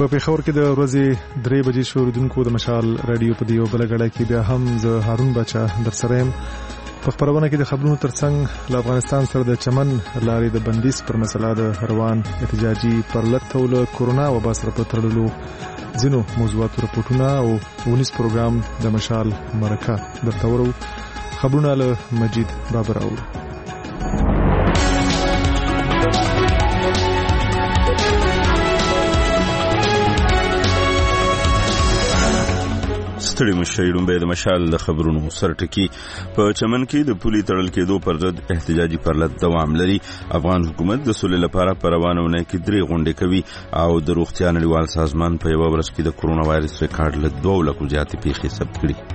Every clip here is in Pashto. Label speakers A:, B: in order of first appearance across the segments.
A: په پیښور کې د ورځې 3 بجې شوریدونکو د مشال رادیو په دیو بل غړای کې بیا هم زه هارون بچا در سره يم. په خبرونه کې د خبرونو ترڅنګ له افغانستان سره د چمن لارې د بندیز پر مسله د روان احتجاجي پرلط او له کورونا وبا سره په تړلو ځینو موضوعاتو رپورټونه او 19 پروګرام د مشال مرکه درته ورو. خبرونه له مجید بابر او
B: ستړي مشرون به د مشال د خبرونو سرټکی. په چمن کې د پولي تړل کېدو پر ضد احتجاجي پرلط دوام لري. افغان حکومت د سولې لپاره په روانونه کې 3 غونډې کوي او د روغتیا نړیوال سازمان په یو ورځ کې د کورونا وایرس ریکارډ له 2 لکو زیاتې پیښې ثبت کړي.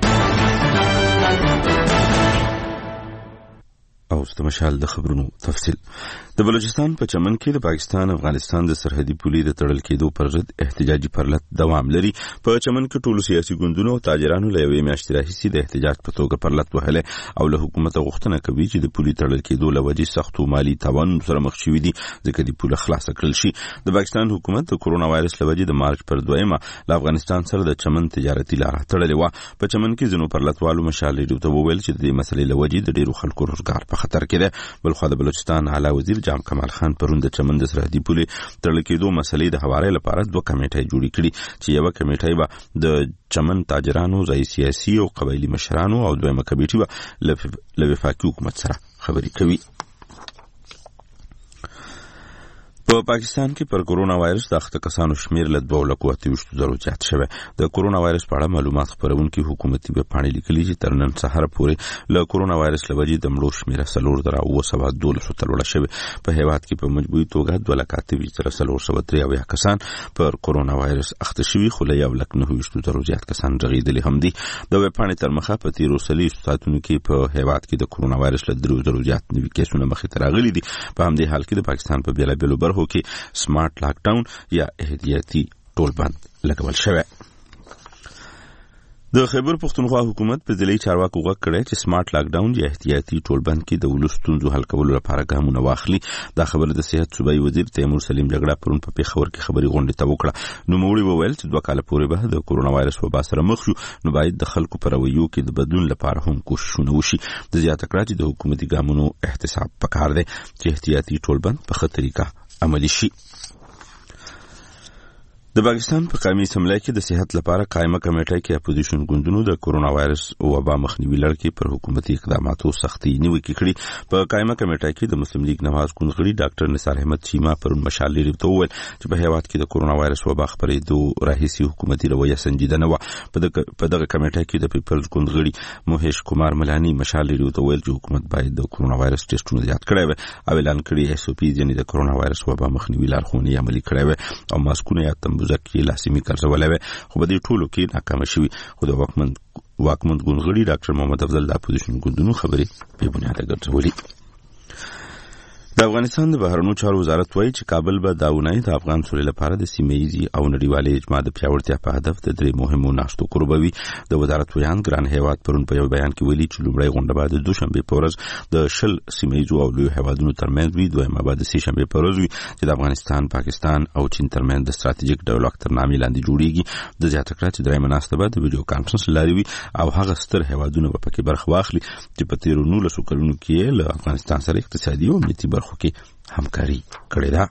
B: او د مشال د خبرونو تفصیل. د بلوچستان په چمن کې د پاکستان افغانستان د سرحدي پولي د تړل کېدو پر ضد احتجاجي پرلط دوام لري. په چمن کې ټولو سیاسي ګوندونو او تاجرانو له یوې میاشتې راهیسې د احتجاج په توګه پرلط وهلی او له حکومت غوښتنه کوي چې د پولي تړل کېدو له وجې سختو مالي تاوان سره مخ شوي دي ځکه د پوله خلاصه کړل شي. د پاکستان حکومت د کورونا وایرس له وجې د مارچ پر 2 له افغانستان سره د چمن تجارتي لاره تړلې وه. په چمن کې ځینو پرلطوالو مشال ریډیو ته وویل چې د دې مسلې له وجې د ډېرو خلکو روزګار په خطر کې ده. بلخوا د بلوچستان اعلی وزیر جام کمال خان پرون د چمن د سرحدي پولې تړل کېدو مسلې د حوالې لپاره 2 کمیټې جوړې کړې چې یو کمیټې به د چمن تاجرانو، ځای سیاسي او قبایلی مشرانو او دویمه کمیټې به له وفاقي حکومت سره خبرې کوي. په پاکستان کې پر کورونا وایرس د اخته کسانو شمیر له 2,28,000 زیات شوی. د کورونا وایرس په اړه معلومات خپرونکي حکومتي ویبپاڼې لیکلي چې تر نن سهار پورې له کورونا وایرس له وجې د مړو شمیر 4,912 ته لوړه شوې. په هیواد کې په مجموعي توګه 2,28,403 کسان پر کورونا وایرس اخته شوي، خو له 1,09,000 زیات کسان رغېدلي هم دي. د ویبپاڼې تر مخه په تیرو 30 ساعتونو کې په هیواد کې د کورونا وایرس له 3,000 زیات نوي کیسونه مخې ته راغلي دي. په همدې حال کې د پاکستان په بیلابیلو برخو کې سمارټ لاک ډاون یا احتیاطي ټول بند لګول شوی. د خیبر پختونخوا حکومت په ځلې چارواکو غوښتنه کړې چې سمارټ لاک ډاون یا احتیاطي ټول بند کې د ولستونزو حل کولو لپاره ګامونه واخلي. دا خبره د صحت صوبایي وزیر تیمور سلیم جګړه پرون په پیښور کې خبري غونډه ته وکړه. نوموړي وویل چې 2 کال پورې به د کورونا وایرس وبا سره مخ شو، نو باید د خلکو پر رویو کې د بدلون لپاره هم کوششونه وشي. د زیاته کړه چې د حکومتي ګامونو احتساب پکار دی چې احتیاطي ټول بند په ښه طریقه عملي شي. د پاکستان په قومي اسمبلی کې د صحت لپاره قائمه کمیټه کې اپوزیشن ګوندونو د کورونا وایرس او وبا مخنیوي لړ کې پر حکومتي اقداماتو سختي نیوکې کړې. په قائمه کمیټه کې د مسلم لیگ نواز ګوند غړي ډاکټر نثار احمد چیما پرون مشال لري ته وویل چې په هیواد کې د کورونا وایرس وبا خپرېدو راهیسي حکومتي رویه سنجیده نه و. په دغه کمیټه کې د پیپلز ګوند غړي موهیش کمار ملانی مشال لري ته وویل چې حکومت باید د کورونا وایرس ټیسټونه زیات کړي وي او اعلان کړي اس او پی یعنی د کورونا وایرس وبا مخنیوي لارښوونې عملي کړي وي او ماسکونه یا تنبوزکي لاسمي کارولای خو په دې ټولو کې ناکام شوی. خو د واکمند ګوند غړي ډاکټر محمد افضل د اپوزیشن ګوندونو خبرې په بنیاد ګرځولې. د افغانستان د بهرنیو چارو وزارت وایي چې کابل به د اونۍ د افغان سولې لپاره د سیمه‌ایزي او نړیوالې اجماع د پیاوړتیا په هدف د 3 مهمو ناستو قربوي. د وزارت ویان ګران هیواد پرون په یو بیان کې ویلي چې لومړی غونډه به د دوشنبه په ورځ د 10 سیمه‌ایزو او لوی هیوادونو ترمنځ وي، دویمه به د سه شنبه په ورځ وي چې د افغانستان، پاکستان او چین ترمنځ د ستراتیژیک ډیالوګ تر نامې لاندې جوړیږي. د زیاته کړه چې درېمه ناسته به د ویډیو کانفرنس لاري وي او هغه ستر هیوادونه به پکې برخه واخلي چې په تیرو 19 کلونو کې له افغانستان سره اقتصادي او امنیتي برخو کې همکاري کړې ده.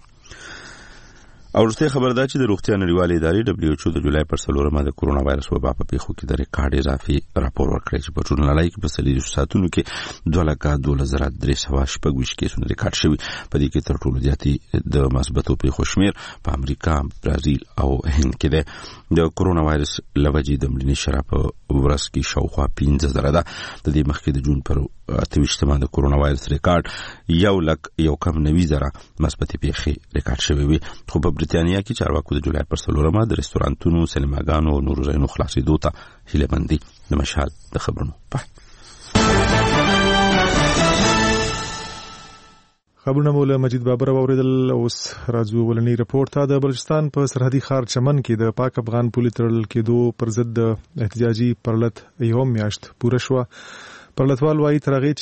B: او ورته خبر ده چې د روغتیا نړیوالې ادارې WHO د جولای پر 4 د کورونا وایرس وبا په پیښو کې د ریکارډ اضافي راپور ورکړی چې په ټول نړۍ کې په 30 ساعتونو کې 2,12,326 کیسونه ریکارډ شوي. په دې کې تر ټولو زیاتې د مثبتو پیښو شمیر په امریکا، برازیل او هند کې ده. د کورونا وایرس لوجې د مړینې شرح په ورځ کې شاوخوا 15,000 ده. د دې مخکې د جون پر 28 د کورونا وایرس ریکارډ 1,90,000 مثبتې پیښې ریکارډ شوې وي. خو په برتانیا کې چارواکو د جولای پر 4 د رستورانتونو، سینماګانو او نورو ځایونو خلاصېدو ته هیله مند دي. د مشال د خبرونو
A: خبرونه مولا مجید بابر اوریدل. اوس راځو ولني رپورت ته. د بلوچستان په سرحدي ښار چمن کې د پاک افغان پولي تړل کېدو پر ضد احتجاجي پرلط یو میاشت پوره شو. پرلطوال وايي ترغه چې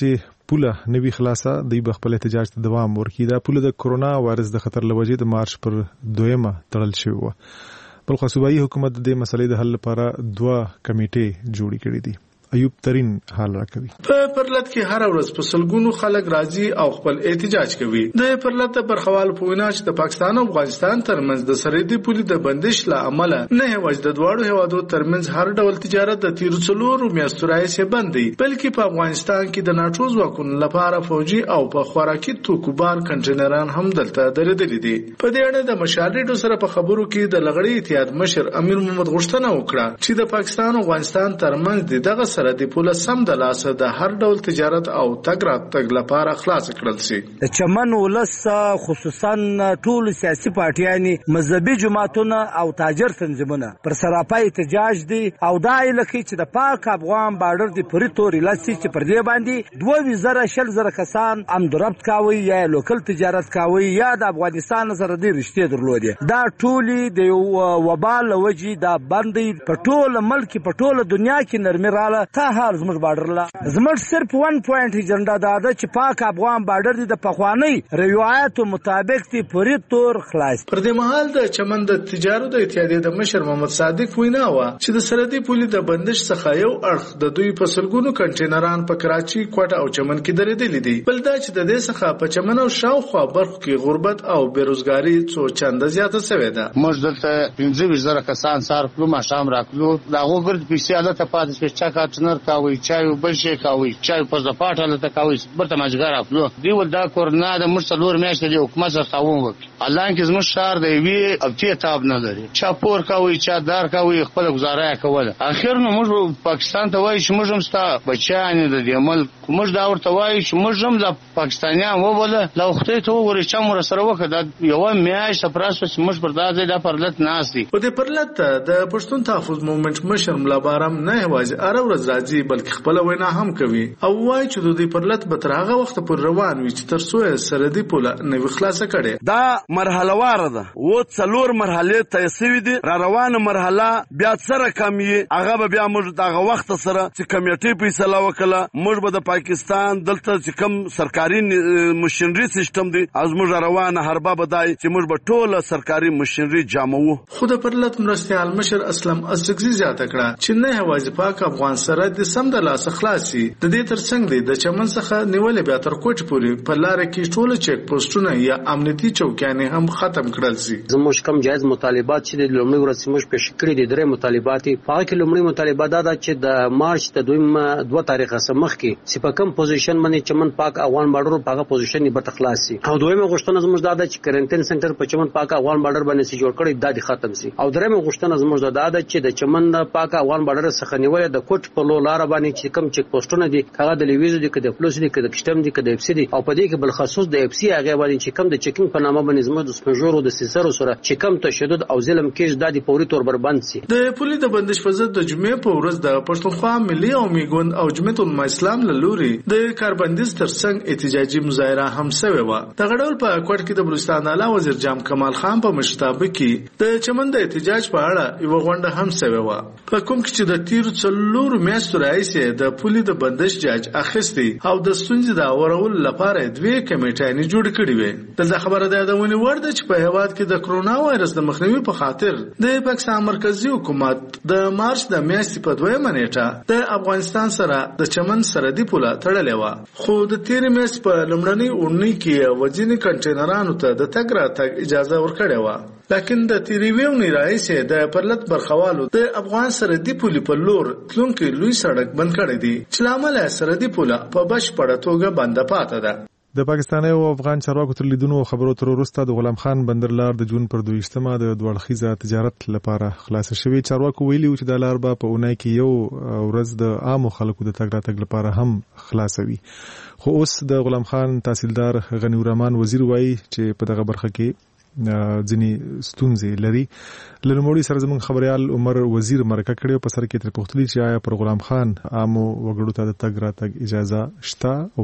A: پوله نوي خلاصه د خپل احتجاج ته دوام ورکړي. دا پوله د کرونا وایرس د خطر لوجې د مارچ پر 2 تړل شوی و. بل خو صوبایي حکومت د مسلې د حل لپاره 2 کمیټې جوړې کړې دي. ایوب ترين حال راکوي.
C: په پرلط کې هر ورځ په سلګونو خلک راځي او خپل احتجاج کوي. د پرلط برخوال په وینا چې د پاکستان او افغانستان ترمنځ د سرحدي پولې د بندش له امله نه وجد د دواړو هیوادو ترمنځ هر ډول تجارت د تیر 4 میاشتو راځي بندي، بلکې په افغانستان کې د ناټو ځواکونو لپاره فوجي او په خوراکي توکو بار کنټینران هم دلته درېدلي دي. په دې اړه د مشارډو سره په خبرو کې د لغړی اتحاد مشر امیر محمد غوښتنه وکړه چې د پاکستان او افغانستان ترمنځ دغه سرحدي پوله سم د لاسه د هر ډول تجارت او تګ راتګ لپاره خلاص کړل شي.
D: د چمن ولس خصوصا ټول سیاسي پارټیانې مذهبي جماعتونه او تاجر تنظیمونه پر سراپای احتجاج دي او دا لکه چې د پاک افغان بارډر دی پوری توري لاسي چې پر دې باندې 2000 کسان امدربط کاوي یا لوکل تجارت کاوي یا د افغانستان سره د رشتې درلودي. دا ټولي د وبال وجې دا باندې په ټول ملک په ټول دنیا کې نرمي رااله ته زموږ بارډر لا زموږ صرف 1 پوینټ ایجنډا دا ده چې پاک افغان بارډر دی د پخوانی روایتو مطابق دی پوری تور خلاص.
C: پر دې مهال د چمن د تجارت د اتحادیې د مشر محمد صادق وینا و چې د سرحدي پولې د بندش څخه یو اړخ د دوی په سلګونو کنټینران په کراچي، کوټه او چمن کې درېدلي دي، بل دا چې د دې څخه په چمن او شاوخوا برخو کې غربت او بیروزګاری څو چنده زیاته شوې ده.
E: موږ دلته 25000 کسان صرف لو ماشام راکلو دا وګرځ پیسې حالت پاتې چې چا کارتنر کاوي چایو بل شي کاوي چایو په ځپاټه لته کاوي برته ماجګار افلو دی ول دا کورنا د مرسلور میاشتې د حکومت سره خاوم وکړي. الله کې زموږ شهر دی وی او تی تاب نه لري چا پور کاوي چا دار کاوي خپل گزاره کوله. اخر نو موږ پاکستان ته وایي چې موږ هم ستا بچیان د دې ملک موږ دا ورته وایي چې موږ هم د پاکستانیان وبله لا وخت ته وګوري چې موږ سره وکړه یو میاشت پراسو چې موږ پر دا ځای د پرلط ناس دي.
C: په دې پرلط د پښتون تحفظ موومېنټ مشر ملا بارام نه هواځي اره ورځ راځي بلکې خپل وینا هم کوي او وایي چې د دې پرلط به تر هغه وخت پر روان وي چې تر څو سرحدي پوله نوي خلاصه کړي.
D: دا مرحله واره ده و 4 مرحله تیسوي دي را روانه مرحله بیا سره کمی هغه بیا موږ دغه وخت سره چې کمیټې فیصله وکړه موږ به د پاکستان دلته چې کوم سرکاري مشنري سیستم دی از موږ روانه هربا بدای چې موږ به ټوله سرکاري مشنري جامو.
C: خو د پرلط مرستيال مشر اسلم ازرګزي زیاته کړه چې نه هوازي پاک افغان سره د سم د لاس خلاصي د دې ترڅنګ دی د چمن څخه نیولې بیا تر کوټ پورې په لار کې ټول چیک پوسټونه یا امنیتي چوکیانې هم ختم کړل شي.
F: زموږ کوم جایز مطالبات چې د لومړي ورځ موږ پېښ کړې دي درې مطالبات په کې لومړی مطالبه دا چې د مارچ د 2 تاریخ سمخ کې چې په کوم پوزیشن باندې چمن پاک افغان بارډر په هغه پوزیشن به تخلاص شي او دویمه غوښتنه زموږ دا چې کرنټین سنټر په چمن پاک افغان بارډر باندې چې جوړ کړی دا ختم شي او درېمه غوښتنه زموږ دا چې د چمن پاک افغان بارډر څخه نیولې د کوټ په لار باندې چې کوم چک پوسټونه دي هغه د لیویزو دي کده پلوس دي کده کشتم دي کده اف سي دي او په دې کې بل خصوص د اف سي هغه باندې چې کوم د چیکینګ په نامه باندې زموږ د سپنجورو د سیسرو سره چې کوم تشدد او ظلم کېش د پوري تور بربند شي.
C: د پولیس د بندش په ضد د جمعې په ورځ د پښتونخوا ملي او میګوند او جمعیت العلماء اسلام له لوري د کاربندیز ترڅنګ احتجاجي مظاهره هم شوې و. د غړول په کوټ کې د بلوچستان اعلی وزیر جام کمال خان په مشرتابه کې د چمن د احتجاج په اړه یو غونډه هم شوې و په کوم کې چې د تیر 4 میاشتو راځي د پولیس د بندش جاج اخیستي او د ستونزې د اورول لپاره 2 کمیټې جوړ کړې وې. د خبره ده د ونی ورده چې په هواد کې د کرونا وایرس د مخنیوي په خاطر د پاکستان مرکزی حکومت د مارچ د میاشتې په 2 نیټه د افغانستان سره د چمن سرحدي پوله تړلې و خو د تیر میاشتې په لومړنۍ اونۍ کې وځینې کنټینرانو ته د تګ راتګ اجازه ورکړې و لکن د تیریویونی رئیس د پرلط برخوالو د افغان سرحدي پولې په لور تلونکي لوی سړک بند کړی دی چې لامل سرحدي پوله په بشپړه توګه بنده پاتې ده.
A: د پاکستاني او افغان چارواکو تر لیدونو خبرو تر وروسته د غلام خان بندرلار د جون پر 22مه د دوړخیزه تجارت لپاره خلاص شوی. چارواکو ویلي چې د لار به په اونۍ کې یو ورځ د عامو خلکو د تګ راتګ لپاره هم خلاصوي. خو اوس د غلام خان تحصیلدار غنی الرحمن وزیر وایي چې په دغه برخه کې ځینی ستونزې لري. لنموړي سره زموږ خبريال عمر وزیر مرکه کړي په سر کې تر پوښتنې چې آیا پر غلام خان عامو وګړو ته د تګ راتګ اجازه شته او کنه.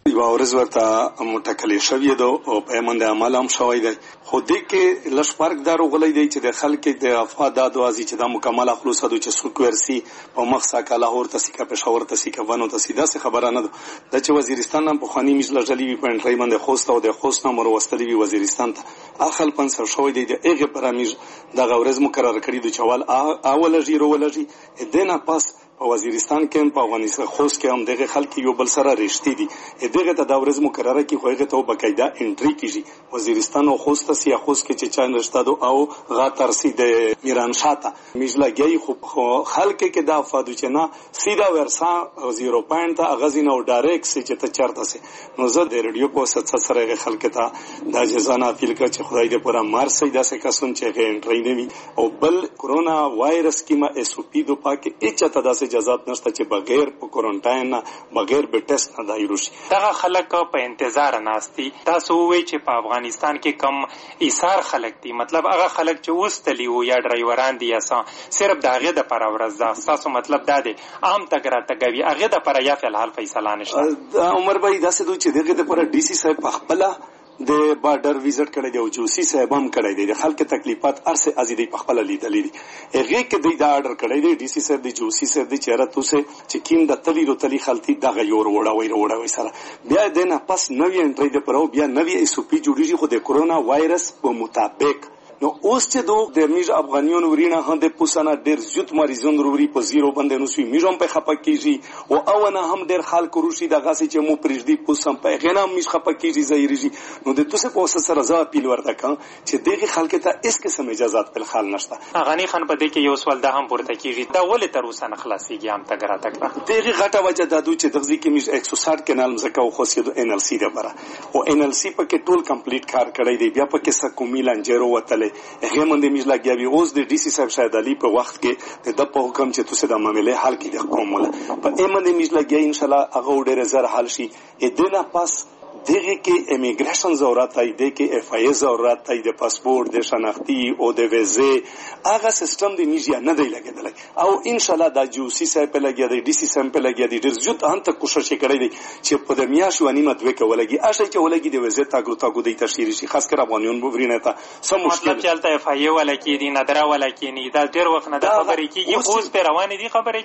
G: یو ورځ ورته مټکلې شوې ده او په منډه عمل هم شوی دی خو دې کې لږ فرق دارو غلې دی چې د خلکو د افادات وازي چې د مکمل خلوص د چې څوک ورسي په مخسا کا لاهور ته سیکا پېښور ته سیکا ونه ته سیده څه خبره نه ده د چې وزیرستان هم په خاني مجله جلی په انټری باندې خوسته او د خوسته مر وستلی وی وزیرستان ته اخل پنځه شوی دی د هغه پرامج د غورز مقرر کړی د چوال اول جیرو ولجی دنه پاس په وزیرستان کې په افغانستان خوست کې هم دغه خلک یو بل سره رښتې دي دغه ته د ورځ مقرره کې خوغه ته بقاعده انټری کیږي وزیرستان او خوست سیا خوست کې چې چاین رښتادو او غاتر سید میران شاته مجلګي خو خلک کې د افادو چې نه سیدا ورسا 0 پوینټ اغازین او ډایرکټ چې ته چرته سي نو زه د ریډیو په ست سره خلک ته د جزانه اپیل کړ چې خدای دې پورا مار سي داسې کسون چې انټری نه وي او بل کورونا وایرس کې ما اس او پی دو پاکه اچته داسې اجازهات نشته چې بغیر په کوارنټاین نه بغیر به ټیسټ نه دایرو شي
H: دغه خلک په انتظار ناستي تاسو وایي چې په افغانستان کې کم ایثار خلک دي مطلب هغه خلک چې وستلی وو یا ډرایوران دي یا صرف دغه د پر ورځ دا تاسو مطلب دا دی عام تګراتګوي هغه د پر یا فلحال فیصله نشته
G: عمر بھائی دا څه دوی چې دغه د پر ډي سي صاحب په خپل د بارډر وزټ کړی دی او جوسی صاحب هم کړی دی د خلکو تکلیفات ارسه ازیدي په خپل لیدلې دي هغه کې د آرډر کړی دی ډي سي صاحب د جوسی صاحب د چیرته سه چې کیم د تلی خلتي دغه یور وړاوي سره بیا د نه پس نوې انټری د پرو بیا نوې اس او پی جوړیږي خو د کورونا وایرس په مطابق نو اوس چې دوه د میج افغانیون ورینه هنده پوسانه ډیر زیات مریضون وروړي په زیرو باندې نو سوي میجوم په خپه کیږي او اونه هم ډیر خلک روشي دغه چې مو پرېږدي پوسم په غنا میج خپه کیږي زایریږي نو د توسه په وسه سره ځا اپیل ورته کوم چې دغه خلک ته اس قسم اجازهات په خال نشته
H: غنی خان په دې کې یو سوال د هم پورته کیږي دا ولې تر اوسه نه خلاصيږي هم تګرا تکړه
G: دغه غټه وجه د دوی چې دغه کې میج 160 کانال مزکه او خاصیت ان ال سی لپاره او ان ال سی په کې ټول کمپلیټ کار کړی دی بیا په کې سکومیل انجرو وتله هغه میزلاګي اوس د ډي سي صاحب شاید علي په وخت کې د په حکم چې تاسو د معاملې حل کې د کومه په ایمن میزلاګي ان شاء الله هغه ډېر زر حل شي ادنه پاس دغه کې امیګریشن ضرورت دی د کې اف آی ضرورت دی د پاسپورت د شناختی او د ویزه هغه سیستم د میډیا نه دی لګیدل او ان شاء الله د جوسی صاحب په لګیا دی ډي سي صاحب په لګیا دی ډېر زیات ان ته کوشش کړی دی چې په د میاشو انیمت وکړي ولګي اشه چې ولګي د ویزه تاګو دی تشریح شي خاص کر افغانیون بوبرینه ته سم
H: مطلب چلته اف آی ولکې دي نادرا ولکې نه دا ډېر وخت نه د خبرې کیږي اوس په روان دي خبرې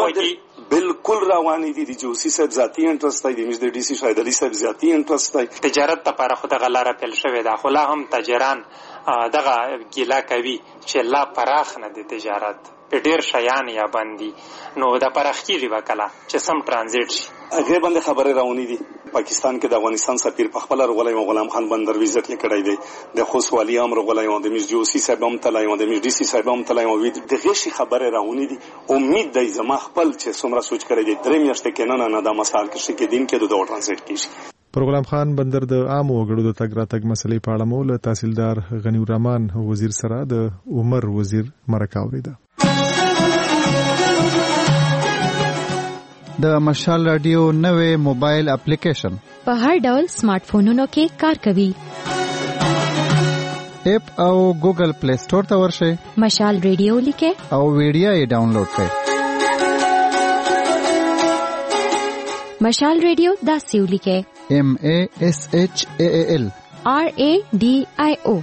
H: چې
G: بالکل روان دي د جوسی صاحب ذاتی انټرست دی د ډي سي شاید علي صاحب ذاتی انټرست دی
H: تجارت لپاره خو دغه لاره پیل شوې ده خو لا هم تاجران دغه ګیلا کوي چې لا پراخ نه دي تجارت په ډېر شیان یا باندې نو د پراخکیږي وکړه چې سم ترانزیت شي
G: هغه باندې خبره راونی دي پاکستان کې د افغانستان سفیر په خپل رغولای غلام خان بندر وزټ کړی دی د خوشوالي امر غولای د میجوسی صاحب هم تلای د میډي سي صاحب هم تلای او د غشي خبره راونی دي امید دی زما خپل چې څومره سوچ کړی دی درې میاشتې کې نه د مسال کې دین کې د ترانزیت کیږي
A: غلام خان بندر د عام وګړو د تګ راتګ مسلې په اړه مول تحصیلدار غنی الرحمن وزیر سره د عمر وزیر مرکه اوریده
I: د مشال رادیو نوې موبایل اپلیکیشن
J: په هر ډول سمارټ فونونو کې کار کوي
I: اپ او ګوګل پلی سٹور ته ورشئ
J: مشال رادیو لیکه
I: او ویډیو یې ډاونلوډ کړئ
J: مشال رادیو دا سیو لیکه
I: MASHAAL
J: RADIO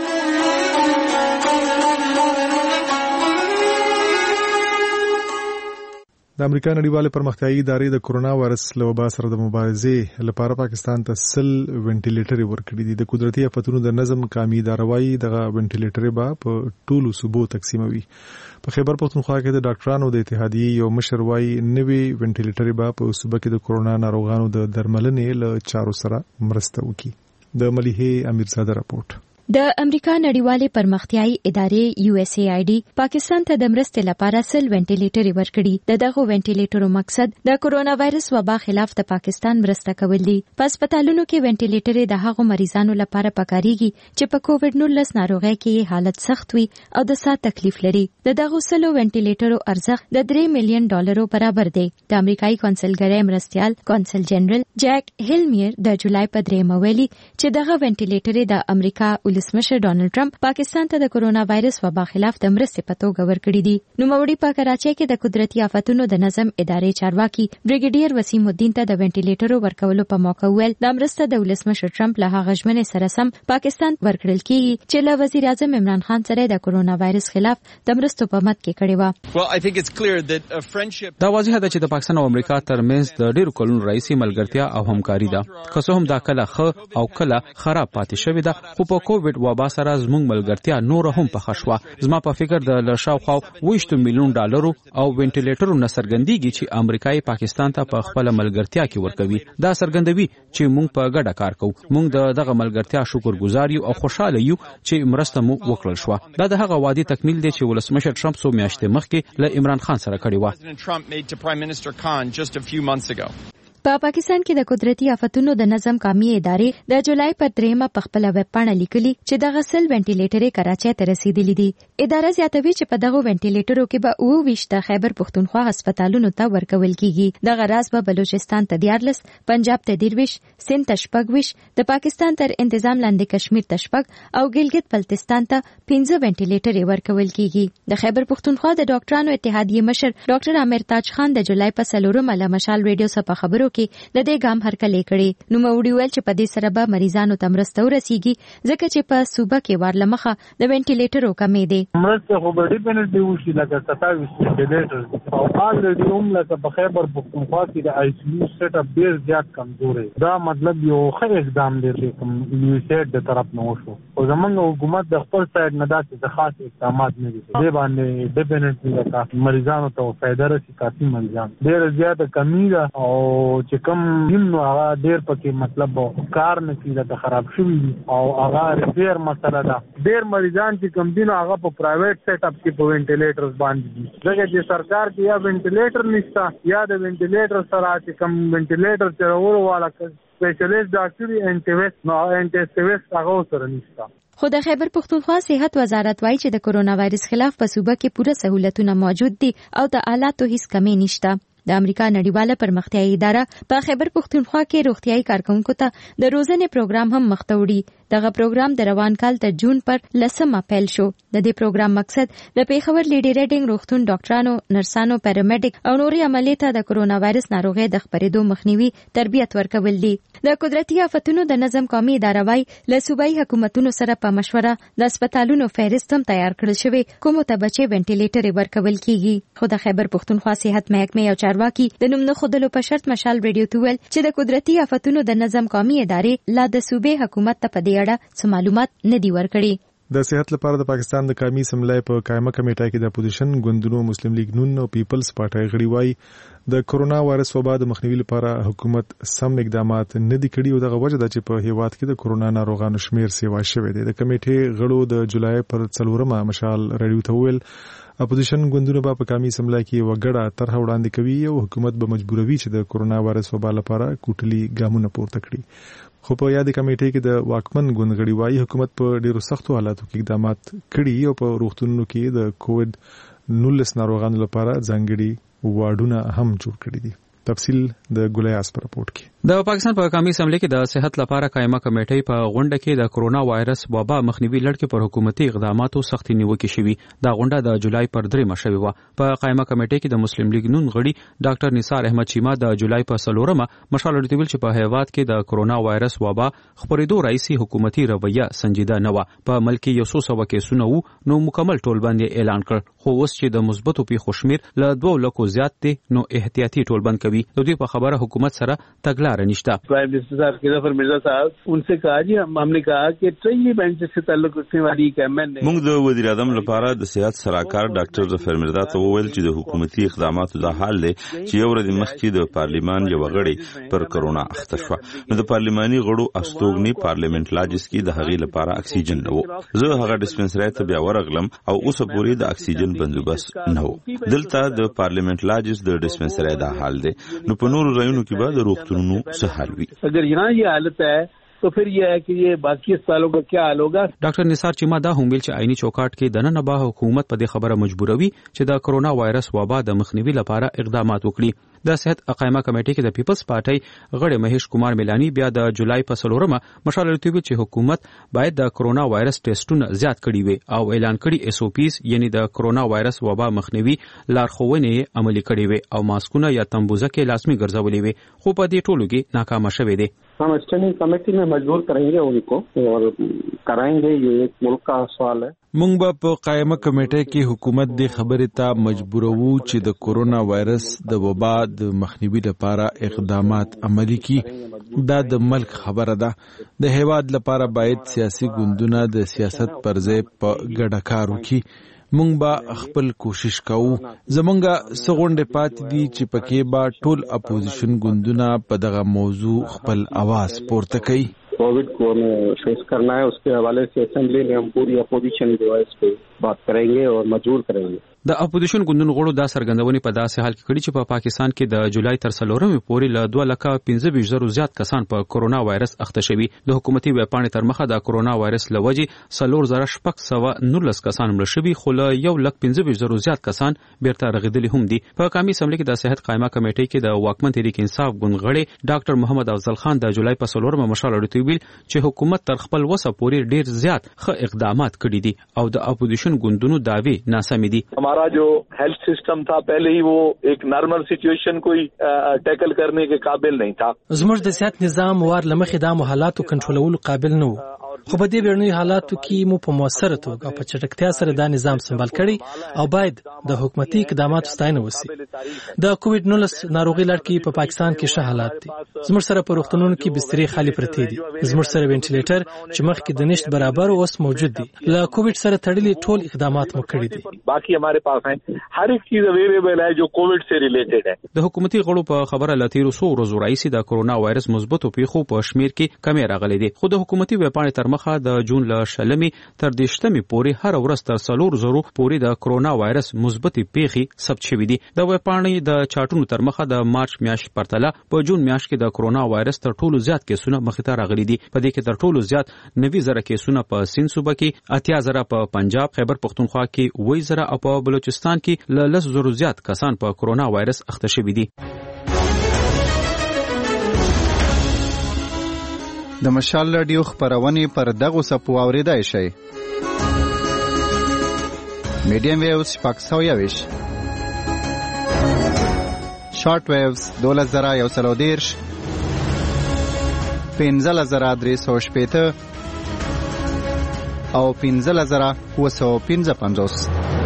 A: د امریکا نړیواله پرمختیایي ادارې د کورونا وایرس له وبا سره د مبارزې لپاره پاکستان ته 100 وینټیلیټر ورکړي دي د قدرتي آفتونو د نظم قامي ادارهوي دغه وینټیلیټر به په ټولو صوبو تقسیموي په خیبر پختونخوا کې د ډاکټرانو د اتحادیې یو مشر وايي نوې وینټیلیټر به په صوبه کې د کورونا ناروغانو د درملنې له چارو سره مرسته وکړي د مليحه امیرزاده راپورټ
J: د امریکا نړیواله پرمختیایي ادارې USAID پاکستان ته د مرستې لپاره 100 وینټیلیټر ورکړي دغه وینټیلیټرو مقصد د کورونا وایرس وبا خلاف د پاکستان مرسته کول دي په هسپتالونو کې وینټیلیټر د هغو مریضانو لپاره پکاريږي چې په کووډ-19 ناروغۍ کې حالت سخت وي او د ساه تکلیف لري دغه 100 وینټیلیټرو ارزښت د $3 ملیون برابر دی د امریکایي کونسلګری مرستيال کونسل جنرال جک هیلمیر د جولای په 3 ویلي چې دغه وینټیلیټر د امریکا ولسمشر ډانلډ ټرمپ پاکستان ته د کرونا وایرس وبا خلاف د مرستې په توګه ورکړي دي. نوموړي په کراچۍ کې د قدرتي آفتونو د نظم ادارې چارواکي بریګیډیر وسیم الدین ته د وینټیلیټرو ورکولو په موقع ویل دا مرسته د ولسمشر ټرمپ له هغه ژمنې سره سم پاکستان ورکړل کیږي چې له وزیر اعظم عمران خان سره د کرونا وایرس خلاف د مرستو په مد کې کړی و.
K: دا واضح ده چې د پاکستان او امریکا ترمنځ د ډیرو کلونو راهیسې ملګرتیا او همکاري ده. که څه هم دا کله ښه او کله خراب پاتې شوې ده، خو په کووډ وبا سره زموږ ملګرتیا نور هم پخه شوه. زما په فکر د شاوخوا 20 میلیون ډالرو او وینټیلیټرو نه څرګندېږي چې امریکایي پاکستان ته په خپل ملګرتیا کې ورکوي. دا څرګندوي چې موږ په ګډه کار کوو. موږ د دغه ملګرتیا شکرګزار یو او خوشاله یو چې مرسته مو وکړل شو. دا د هغه وعده تکمیل دی چې ولسمشر ټرمپ څو میاشتې مخکې له عمران خان سره کړی و.
J: په پاکستان کې د قدرتي آفتونو د نظم قومي ادارې د جولای پر 3 په خپل ویب پاڼه لیکلي چې د غسل وینټیلیټر کراچۍ ته رسیدلی دي. اداره زیاتوي چې په دغه وینټیلیټرو کې به 29 خیبر پښتونخوا هسپتالونو ته ورکول کیږي. دغه راز به بلوچستان ته 14، پنجاب ته 23، سند ته 26، د پاکستان تر انتظام لاندې کشمیر ته 6 او ګلګت بلتستان ته 15 وینټیلیټر ورکول کیږي. د خیبر پښتونخوا د ډاکټرانو اتحادیې مشر ډاکټر عامر تاج خان د جولای په 4 له مشال ریډیو سره په خبرو کې د دې ګام هرکلې کړي. نوموړي ویل چې په دې سره به مریضانو ته مرسته ورسیږي ځکه چې په صوبه کې ورلمخه د وینټیلیټرو کمې دي.
L: مرسته خو به ډیپنډنټ وشي لکه 27 وینټیلیټر او الریډي هم لکه په خیبر پښتونخوا کې د آی سی یو سیټ اپ ډیر زیات کمزور دی. دا مطلب یو ښه اقدام دی چې کوم یونیسیډ د طرف نه وشو او زمونږ حکومت د خپل سایډ نه داسې خاص اقدامات نه دي. دې باندې ډیپنډنټ لکه مریضانو ته فائدہ رسي. کافي مریضان ډیر زیات کمی ده او چې کوم نو هغه ډیر پکې مطلب کار نه کیږي د خراب شوی او هغه ریپیر مسله ده. ډیر مریضان چې کوم دي نو هغه په پرایویټ سیټ اپ کې په وینټیلیټرز باندې دي ځکه چې سرکار کې یا وینټیلیټر نشته یا د وینټیلیټر سره چې کوم وینټیلیټر چلولو والا سپیشلیست ډاکټر انټیسټیویس هغه سره نشته.
J: خو د خیبر پښتونخوا صحت وزارت وایي چې د کرونا وایرس خلاف په صوبه کې پوره سہولتونه موجود دي او د آلاتو هیڅ کمی نشته. د امریکا نړیواله پرمختیایي اداره په خیبر پښتونخوا کې روغتیايي کارکونکو ته د روزنې پروګرام هم مخ ته وړي. دغه پروګرام د روان کال تر جون پر 10 پیل شو. د دې پروګرام مقصد د پیښور لیډي ریډینګ روغتون ډاکټرانو، نرسانو، پیرامیډیک او نوري عملي ته د کرونا وایرس ناروغي د خپرېدو مخنیوي تربیت ورکول دي. د قدرتي آفتونو د نظم قومي اداره وايي له صوبایي حکومتونو سره په مشوره د هسپتالونو فهرست هم تیار کړل شوی کوم ته بچي وینټیلیټر ورکول کیږي. خو د خیبر پښتونخوا صحت محکمې او چارواکي د نوم نه خودلو په شرط مشال ریډیو ته ویل چې د قدرتي آفتونو د نظم قومي ادارې لا د صوبې حکومت ته په دې اړه څه معلومات نه دي ورکړي.
A: د صحت لپاره د پاکستان د قومي اسمبلی په قائمه کمیټه کې د اپوزیشن ګوندونو مسلم لیگ نون او پیپلز پارټي غړي وایي د کرونا وایرس وبا د مخنیوي لپاره حکومت سم اقدامات نه دي کړي او دغه وجه ده چې په هیواد کې د کرونا ناروغانو شمیر سیوا شوی دی. د کمیټې غړو د جولای پر 4 مشال ریډیو ته ویل اپوزیشن ګوندونه په قومي اسمبلی کې وګړه طرح وړاندې کوي او حکومت به مجبوروي چې د کرونا وایرس وبا لپاره کوټلي ګامونه پورته کړي. خو په یاد کمیټې کې د واکمن ګوند غړي وایي حکومت په ډیرو سختو حالاتو کې اقدامات کړي او په روغتونونو کې د کووډ 19 ناروغانو لپاره ځانګړي واډونه هم جوړ کړي دي. تفصیل د ګولیاس پر رپورت کې.
K: د پاکستان په قومي اسمبلی کې د صحت لپاره قائمه کمیټې په غونډه کې د کرونا وایرس وبا مخنیوي لړ کې پر حکومتي اقداماتو سختي نیوکه شوې. دا غونډه د جولای پر 3 شوې و. په قائمه کمیټې کې د مسلم لیگ نون غړي ډاکټر نثار احمد چیما د جولای په 4 مشال ورته ویل چې په هیواد کې د کرونا وایرس وبا خبرېدو رئیسي حکومتي رویه سنجیده نه و. په ملک کې 100 کیسونه وو نو مکمل ټولبندي اعلان کړ. خو اوس چې د مثبتو پیښو شمیر له 2 لکو زیات دي نو احتیاطي ټولبند کوي. د دې په خبره حکومت سره تګلارې نشته.
M: Prime minister साहब ज़फ़र मिर्जा साहब उनसे कहा जी हमने कहा कि ट्रेनी बेंच से ताल्लुक रखने वाली गवर्नमेंट ने
B: موږ د وزیر اعظم لپاره د سیاست سلاکار ډاکټر ظفر مرزا ته وویل چې د حکومتي اقداماتو د حال له چې یو ورځ مخکې د پارلیمان یو غړي پر کرونا اخته شو. نو د پارلیماني غړو استوګنی پارلیمنت لاجس کې د هغې لپاره اکسیجن نه و. زه هغه ډسپنسری ته بیا ورغلم او اوس پورې د اکسیجن بندوبست نه و. دلته د پارلیمنت لاجس د ډسپنسری د حال دی. نو په نورو ځایونو کې به د روغتونونو څه حال وي.
M: اگر یہاں یہ حالت ہے तो फिर ये है कि ये बाकी अस्पतालों का क्या हाल होगा।
K: ډاکټر نثار چیما دا هم ویل چې عیني چوکاټ کې د نن به حکومت په دې خبره مجبوروي چې د کرونا وایرس وبا د مخنیوي لپاره اقدامات وکړي. د صحت قائمه کمیټې کې د پیپلز پارټي غړي مهیش کمار میلانی بیا د جولای په 4مه مشاله لري چې حکومت باید د کرونا وایرس ټیسټونه زیات کړي وي او اعلان کړي اس او پیز یعنی د کرونا وایرس وبا مخنیوي لارښوونې عملي کړي وي او ماسکونه یا تمبوزه کې لازمي ګرځولې وي خو په دې ټولو کې ناکام شوه دي.
N: हम स्टैंडिंग कमेटी में मजबूर करेंगे उनको और कराएंगे, ये एक मुल्क का सवाल है.
O: مونږ به په قائمه کمیټه کې حکومت د خبرې ته مجبورو چې د کورونا وایرس د وبا د مخنیوي لپاره اقدامات عملي کړي. دا د ملک خبره ده. د هیواد لپاره باید سیاسي ګوندونه د سیاست پر ځای په ګډه کار وکړي. مونږ به خپل کوشش کوو. زمونږه سغونډه پات دي چې پکې به ټول اپوزیشن ګوندونه په دغه موضوع خپل आवाज پورته کوي.
N: कोविड को हमें फेस करना है, उसके हवाले से असेंबली में हम पूरी अपोजिशन जो है इस पे बात करेंगे और मजबूर करेंगे.
K: د اپوزیشن ګوندونو غړو دا څرګندونې په داسې حال کې کړي چې په پاکستان کې د جولای تر 4مې پورې له 2,15,000 زیات کسان په کرونا وایرس اخته شوي. د حکومتي ویبپاڼې تر مخه د کرونا وایرس لوجې 4,619 کسان مړه شوي خو له 1,15,000 زیات کسان بیرته رغیدلي هم دي. په قومي اسمبلی کې د صحت قائمه کمیټې کې د واکمن تحریک انصاف ګوند غړي ډاکټر محمد افضل خان د جولای په 4مه مشال اړتي ویل چې حکومت تر خپل وسه پورې ډیر زیات ښه اقدامات کړي دي او د اپوزیشن ګوندونو داوی ناسمې دي.
P: हमारा जो हेल्थ सिस्टम था पहले ही वो एक नॉर्मल सिचुएशन को ही टैकल करने के काबिल नहीं था.
Q: زموږ د صحت نظام وار لمخې د حالاتو کنټرولولو قابل نه و. خو په دې بیړنیو حالاتو کې مو په موثره توګه او په چټکتیا سره دا نظام سمبال کړي او باید د حکومتي اقداماتو ستاینه وشي. د کووډ-19 ناروغي لړ کې په پاکستان کې ښه حالات دي. زموږ سره په روغتونونو کې بسترې خالي پرتې دي. زموږ سره وینټیلیټر چې مخکې د نشټ برابر اوس موجود دي. له کووډ سره تړلي ټول اقدامات مو کړي دي.
P: باقي हमारे पास है हर एक चीज अवेलेबल है जो कोविड से रिलेटेड है.
K: د حکومتي غړو په خبره لتیرو سو ورځو راځي د کرونا وایرس مثبتو پیښو په شمیر کې کمی راغلي دي. خو د حکومتي ویبپاڼې تر مخه د جون له 20 تر 10 پورې هر ورځ تر 4,000 پورې د کرونا وایرس مثبتې پیښې ثبت شوې دي. د ویبپاڼې د چارټونو تر مخه د مارچ میاشتې پرتله په جون میاشت کې د کرونا وایرس تر ټولو زیات کیسونه مخې ته راغلي دي. په دې کې تر ټولو زیات 90,000 کیسونه په سند صوبه کې، 80,000 په پنجاب، خیبر پختونخوا کې 20,000 او په بلوچستان کې له 10,000 زیات کسان په کرونا وایرس اخته شوي دي.
I: د مشال رادیو خبرونه پر دغه سپو اوریدای شي. میډیم ویوز 520، شارټ ویوز 2130، 15350 او 15355.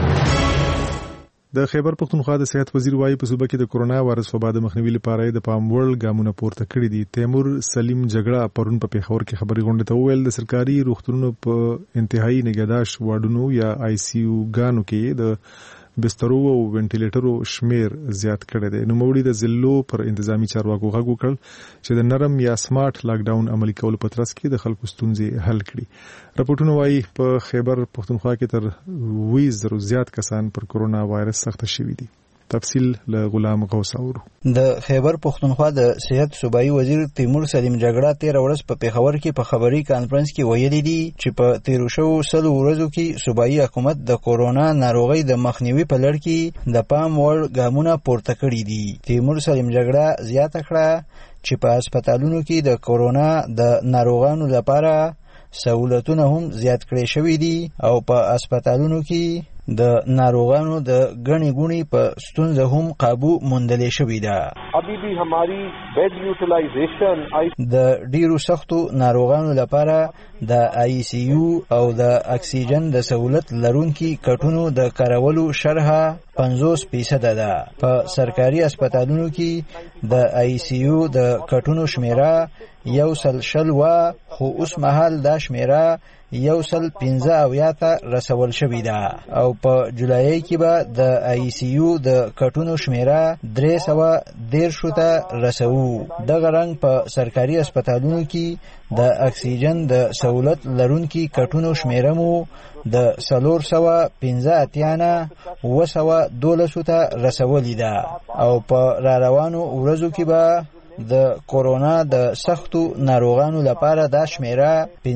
A: د خیبر پختونخوا د صحت وزیر وايي په صوبه کې د کرونا وایرس وبا د مخنیوي لپاره د پام وړ ګامونه پورته کړي دي. تیمور سلیم جګړه پرون په پیښور کې خبري غونډه ته وویل د سرکاري روغتونونو په انتهایی نگهداشت واډونو یا آی سی یو ګانو کې د بسترو او وینټیلیټرو شمیر زیات کړی دی. نوموړي د ضلعو پر انتظامی چارواکو غږ وکړ چې د نرم یا سمارټ لاک ډاون عملي کولو په ترڅ کې د خلکو ستونزې حل کړي. راپورټونه وايي په خیبر پختونخوا کې تر 20,000 زیات کسان پر کرونا وایرس سخته شوي دي. تفصیل له غلام غوث اورو.
R: د خیبر پختونخوا د صحت صوبایي وزیر تیمور سلیم جګړه 13 ورځ په پیښور کې په خبري کانفرنس کې ویلي دي چې په 13 ورځو کې صوبایي حکومت د کورونا ناروغي د مخنیوي په لړ کې د پام وړ ګامونه پورته کړي دي. تیمور سلیم جګړه زیاته کړه چې په هسپتالونو کې د کورونا د ناروغانو لپاره سہولتونه هم زیات کړي شوي دي او په هسپتالونو کې د ناروغانو د غني غوني په ستونزه هم قابو موندلې شوې ده.
P: ابي به هماري بیڈ یوټیلایزیشن
R: د ډیرو سختو ناروغانو لپاره د آی سی یو او د اکسیجن د سہولت لرونکي کټونو د کارولو شرح 50% ده. په سرکاري هسپتالونو کې د آی سی یو د کټونو شمیره 100 خو اوس مهال دا شمیره 115 ته رسول شوې ده او په جولای کې به د آی سی یو د کټونو شمیره 310 ته رسو. دغه رنګ په سرکاري هسپتالونو کې د اکسیجن د سہولت لرونکي کټونو شمیره مو د 415 نه 212 ته رسولې ده او په را روانو ورځو کې به د کورونا د سختو ناروغانو لپاره دا شمیره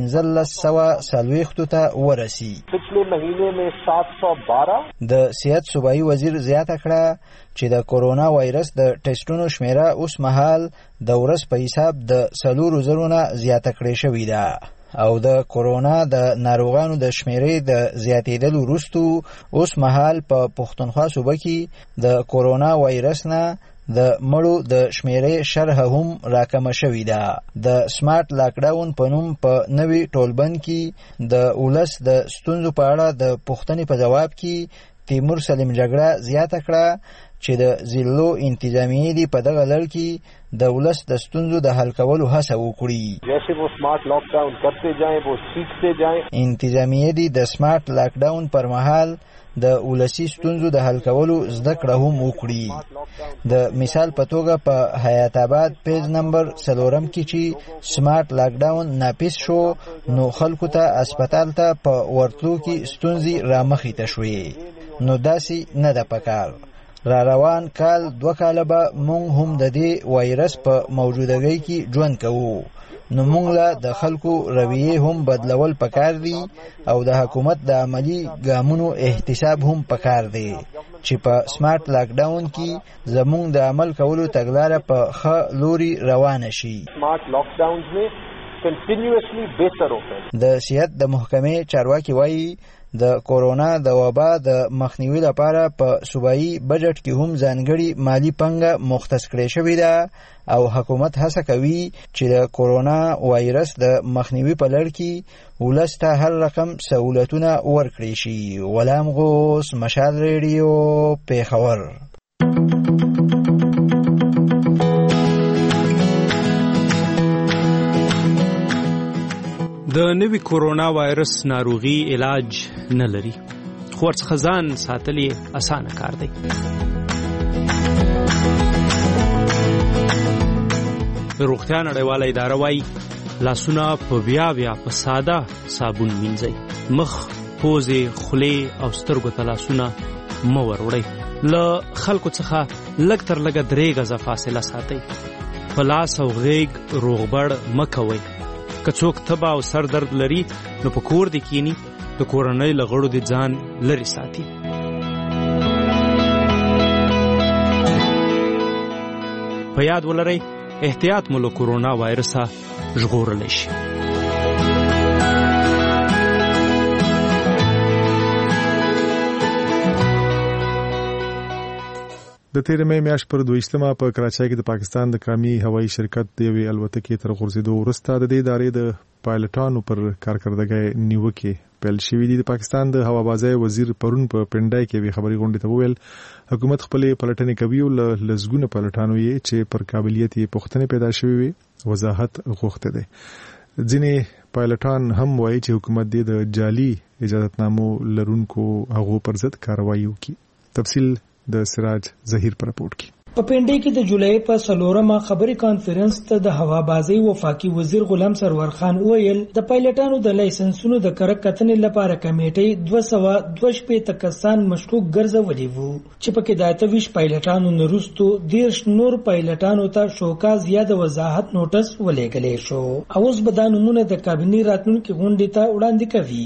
R: 1540 ته ورسی.
S: पिछले महीने में 712
R: د صحت صوبایي وزیر زیاته کړه چې د کورونا وایرس د ټیسټونو شمیره اوس مهال د ورځ په حساب د 4,000 نه زیاته کړې شوې ده او د کورونا د ناروغانو د شمیرې د زیاتېدلو وروسته اوس مهال په پښتونخوا صوبه کې د کورونا وایرس نه د مړو د شمیرې شرح هم راکمه شوې ده. د سمارټ لاکډاون په نوم په نوي ټولبند کې د ولس د ستونزو په اړه د پوښتنې په جواب کې تیمور سلیم جګړه زیاته کړه چې د ضلعو انتظامیې دي په دغه لړ کې د ولس د ستونزو د حل کولو هڅه وکړي.
S: जैसे वो स्मार्ट लॉकडाउन करते जाएं वो सीखते जाएं.
R: انتظامیې دي د سمارټ لاکډاون پر مهال د ولسی ستونزو د حل کولو زده کړه هم وکړي. د مثال په توګه په حیات آباد پیج نمبر 4 کې چې سمارټ لاکډاون ناپیس شو نو خلکو ته اسپیټال ته په ورتلو کې ستونزې رامخې ته شوې. نو داسې نه ده پکار. را روان کال 2 کاله به مونږ هم د دې وایرس په موجودګۍ کې ژوند کوو. نو مونږ له د خلکو رویې هم بدلول پکار دي او د حکومت د عملی ګامونو احتساب هم پکار دی چې په سمارټ لاکډاون کې زمونږ د عمل کولو تګلاره په ښه لوري روانه شي.
S: स्मार्ट लॉकडाउन में कंटिन्यूअसली बेहतर होता है.
R: د صحت د محکمې چارواکي وایي د کورونا د وبا د مخنیوي لپاره په صوبایي بجټ کې هم ځانګړي مالی پنګه مختص کړې شوې ده او حکومت هڅه کوي چې د کورونا وایرس د مخنیوي په لړ کې ولس ته هر رقم سہولتونه ورکړي شي. غلام غوث، مشال ریډیو، پیښور.
T: د نوي کورونا وایرس ناروغي علاج نه لري خو ورڅخه ځان ساتل یې اسانه کار دی. د روغتیا نړیواله اداره وایي لاسونه په بیا په ساده صابون مینځئ. مخ، پوزې، خولې او سترګو ته لاسونه مه وروړئ. له خلکو څخه لږ تر لږه 3 غزه فاصله ساتئ. په لاس او غیږ روغبړ مه کوئ. که څوک تبه او سر درد لري نو په کور دې کینی د کورنۍ له غړو دې ځان لرې ساتي. په یاد ولرئ احتیاط مو له کورونا وایرسه ژغورلی شي.
A: د تیر مې میاشت پر 22مه په کراچۍ کې د پاکستان د قومي هوایي شرکت د یوې الوتکې تر غورځېدو وروسته د دې ادارې د پایلټانو پر کارکردګۍ نیوکې پیل شوې دي. د پاکستان د هوابازۍ وزیر پرون په پنډای کې وی خبري غونډې ته وویل حکومت خپل پلټنې کوي او لزګونه پلټانو یې چې پر قابلیت یې پوښتنه پیدا شوې وي وضاحت غوښته دي. ځینې پایلټان هم وایي چې حکومت دې د جعلي اجازهتنامو لرونکو هغو پر ضد کاروایی وکړي. تفصیل د سراج ظهیر پر رپورټ کې.
U: په پنډۍ کې د جولای په 4مه خبري کانفرنس ته د هوابازۍ وفاقي وزیر غلام سرور خان وویل د پایلټانو د لایسنسونو د کره کتنې لپاره کمیټې 222 کسان مشکوک ګرځولي وو چې پکې د 28 پایلټانو نورستو 13 نور پایلټانو ته شوکاز یا د وضاحت نوټس ولېږلی شو. اوس به دا نمونه د کابینې راتلونکي غونډې ته وړاندې کوي.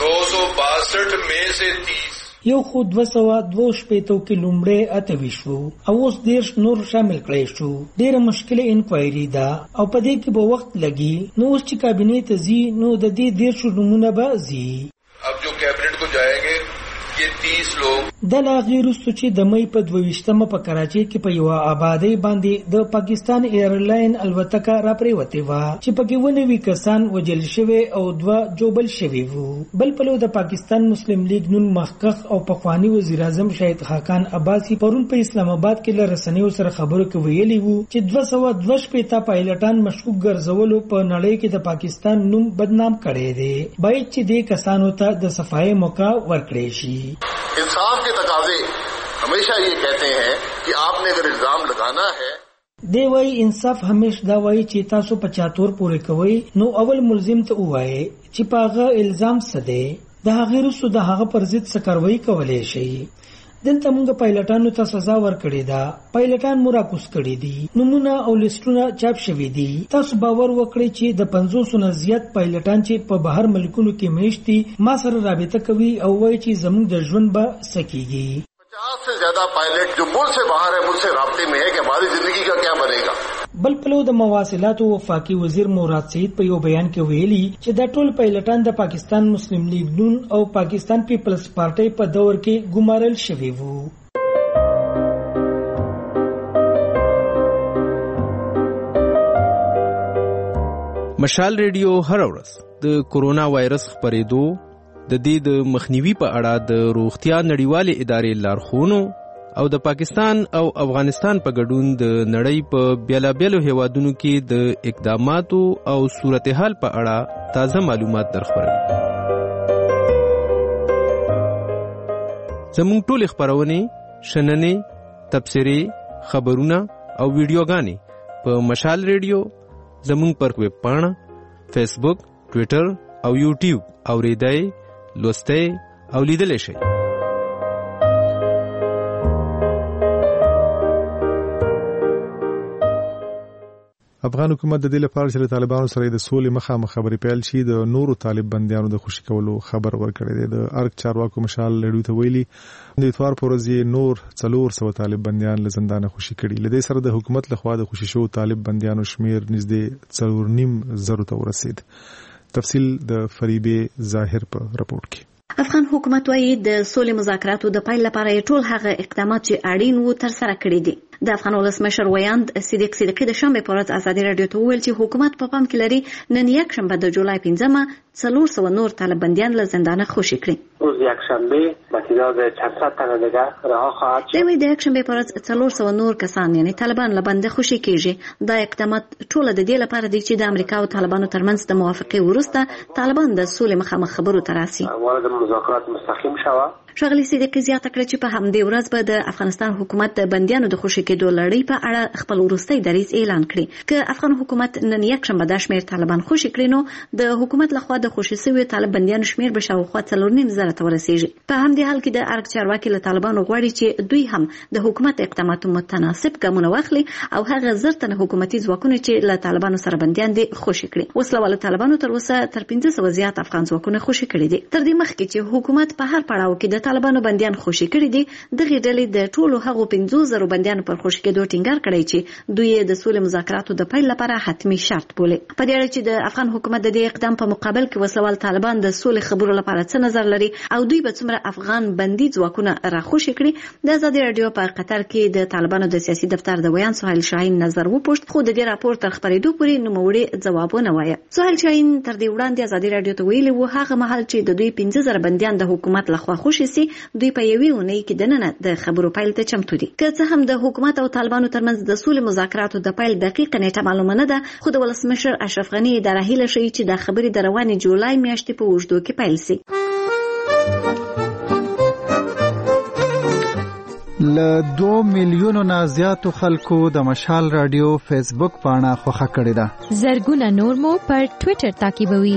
V: 262 में से 30
U: یو خو 222 کې لومړی 28 شو او اوس 13 نور شامل کړی شو. ډیره مشکله انکوایري ده او په دې کې به وخت لګي. نو اوس چې کابینې ته ځي نو د دې 13 نمونه به ځي.
V: अब जो कैबिनेट को जाएंगे ये 30 लोग
U: د لاغیر چې د مې په 22مه په کراچۍ کې په یو آبادی باندې د پاکستان ایرلاین الوتکه را پریوتې و چې پکې ونوي کسان وجل شوی او 2 جوبل شوی وو. بل پلو د پاکستان مسلم لیگ نون محقق او پخوانی وزیر اعظم شهید خاقان عباسی پرون په اسلام آباد کې له رسنیو سره خبرو کې ویلي وو چې 222 پایلټان مشکوک ګرځولو په نړۍ کې د پاکستان نوم بدنام کړي دي. باید چې دې کسانو ته د صفای موقع ورکړي شي.
V: इंसाफ के तकाजे हमेशा ये कहते हैं कि आपने अगर इल्जाम लगाना है
U: دی وای انصاف همیش دا وای چې تاسو 75 پورې کوي نو اول ملزم ته وای چې پاغه الزام څه دی د هغه رسو د هغه پر ضد څه کاروایی کولای شي. دلته موږ پایلټانو ته سزا ورکړې ده. پایلټان مو راکوس کړي دي. نمونه او لیسټونه چاپ شوي دي. تاسو باور وکړئ چې د 500 نه زیات پایلټان چې په بهر ملکونو کې میشت دي ما سره رابطه کوي او وایي چې زموږ د ژوند به سکیږي.
V: 50 से ज्यादा पायलट जो मुल्क से बाहर है मुझसे राब्ते में है कि हमारी जिंदगी का क्या बनेगा.
U: بل پلو د مواصلات او وفاقي وزیر مراد سعید په یو بیان کې ویلي چې دا ټول پایلټان د پاکستان مسلم لیگ نون او پاکستان پیپلز پارټي په دور کې ګمارل شوي وو.
D: مشال ریډیو هر ورځ د کورونا وایرس خپرېدو د دې د مخنیوي په اړه د روغتیا نړیوالې ادارې لارښوونو او د پاکستان او افغانستان په ګډون د نړۍ په بیلابیلو هیوادونو کې د اقداماتو او صورتحال په اړه تازه معلومات درخبروي. زموږ ټول خبرونه شننې تبصرې خبرونه او ویډیوګانې په مشال ریډیو زموږ پر ویب پاڼه فیسبوک ټویټر او یوټیوب اوریدای لوستای او لیدل شي.
A: افغان حکومت د دې لپاره چې طالبانو سره د سولې مخامخ خبرې پیل شي د نورو طالب بندیانو د خوشي کولو خبر ورکړی دی. د ارګ چارواکو مشال لړیو ته ویلي د اتوار پر ورځ نور 400 طالب بندیان له زندان خوشي کړي. لدې سره د حکومت لخوا د خوشي شو طالب بندیانو شمیر نږدې 4.5 ته ورسید. تفصیل د فریبه ظاهر په رپورت کې.
E: افغان حکومت وايي د سولې مذاکراتو د پیل لپاره ټول هغه اقدامات چې اړین وو تر سره کړي دي. د افغان ولسمشر ویاند صدیق صدیقی د شنبه په ورځ ازادي رادیو ته وویل چې حکومت په پام کې لري نن یک شنبه د جولای 15 400 نور طالب بندیان له زندان خوشی کړي.
W: روز یک شنبه با تعداد 400 تن دیگر رها خواهد شد.
E: دوی د یک شنبه په ورځ 400 نور کسان یعنی طالبان له بند خوشی کیږي. دا اقدامات ټول د دې لپاره دي چې د امریکا او طالبانو ترمنځ د موافقه وروسته طالبان د سولې مخامخ خبرو ته راسي.
W: وارد مذاکرات مستقیم شوه.
E: ښاغلي صدیقی زیاته کړه چې په همدې ورځ به د افغانستان حکومت د بندیانو د خوشي کېدو لړۍ په اړه خپل وروستي دریځ اعلان کړي. که افغان حکومت نن یک شنبه د شمیر طالبان خوشي کړي نو د حکومت لخوا د خوشي شوی طالب بندیانو شمیر به شاوخوا 4.5 ته ورسیږي. په همدې حال کې د ارګ چارواکي له طالبانو غواړي چې دوی هم د حکومت اقداماتو متناسب ګامونه واخلي او هغه زرتنه حکومتي ځواکونه چې له طالبانو سره بندیان دي خوشي کړي. وسلواله طالبانو تر اوسه تر 1500 زیات افغان ځواکونه خوشي کړي دي. تر دې مخکې چې حکومت په هر پړاو کې د طالبانو بندیان خوشي کړي دي دغه ډلې د ټولو هغو 500 بندیانو پر خوشي کېدو ټینګار کړی چې دوی د سولې مذاکراتو د پیل لپاره حتمی شرط بولي. په دې اړه چې د افغان حکومت د دې اقدام په مقابل کې وسلوال طالبان د سولې خبرو لپاره څه نظر لري او دوی به څومره افغان بندي ځواکونه راخوشي کړي د ازادي رادیو په قطر کې د طالبانو د سیاسي دفتر د ویان سهیل شاهین نظر وپوښت خو د دې راپور تر خبرېدو پورې نوموړي ځوابونه وایي. سهیل شاهین تر دې وړاندې ازادي رادیو ته ویلي و هغه مهال چې د دوی 15000 بندیان د حکومت لخوا خوشي سي دوی په یوې اونۍ کې د نن د خبرو پیل ته چمتو دي. که څه هم د حکومت او طالبانو ترمنځ د سولې مذاکراتو د پیل دقیقه نیټه معلومه نه ده خو د ولسمشر اشرف غنی اداره هیله شي چې د خبرې د روانې جولای میاشتې په اوږدو کې پیل سي.
I: ل 2 میلیونو نه زیاتو خلکو د مشال رادیو فیسبوک پاڼه خوښه کړې ده.
J: زرګونه نور مو پر ټوئیټر تعقیبوي.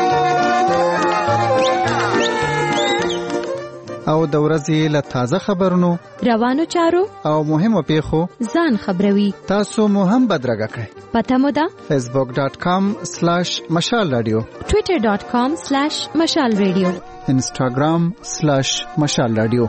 I: او د ورځې له تازه خبرونو
J: روانو چارو
I: او مهمو پیښو
J: ځان خبروي.
I: تاسو مو هم بدرګه کړئ.
J: پته مو ده
I: facebook.com/مشال رادیو
J: twitter.com/مشال رادیو
I: instagram/مشال رادیو.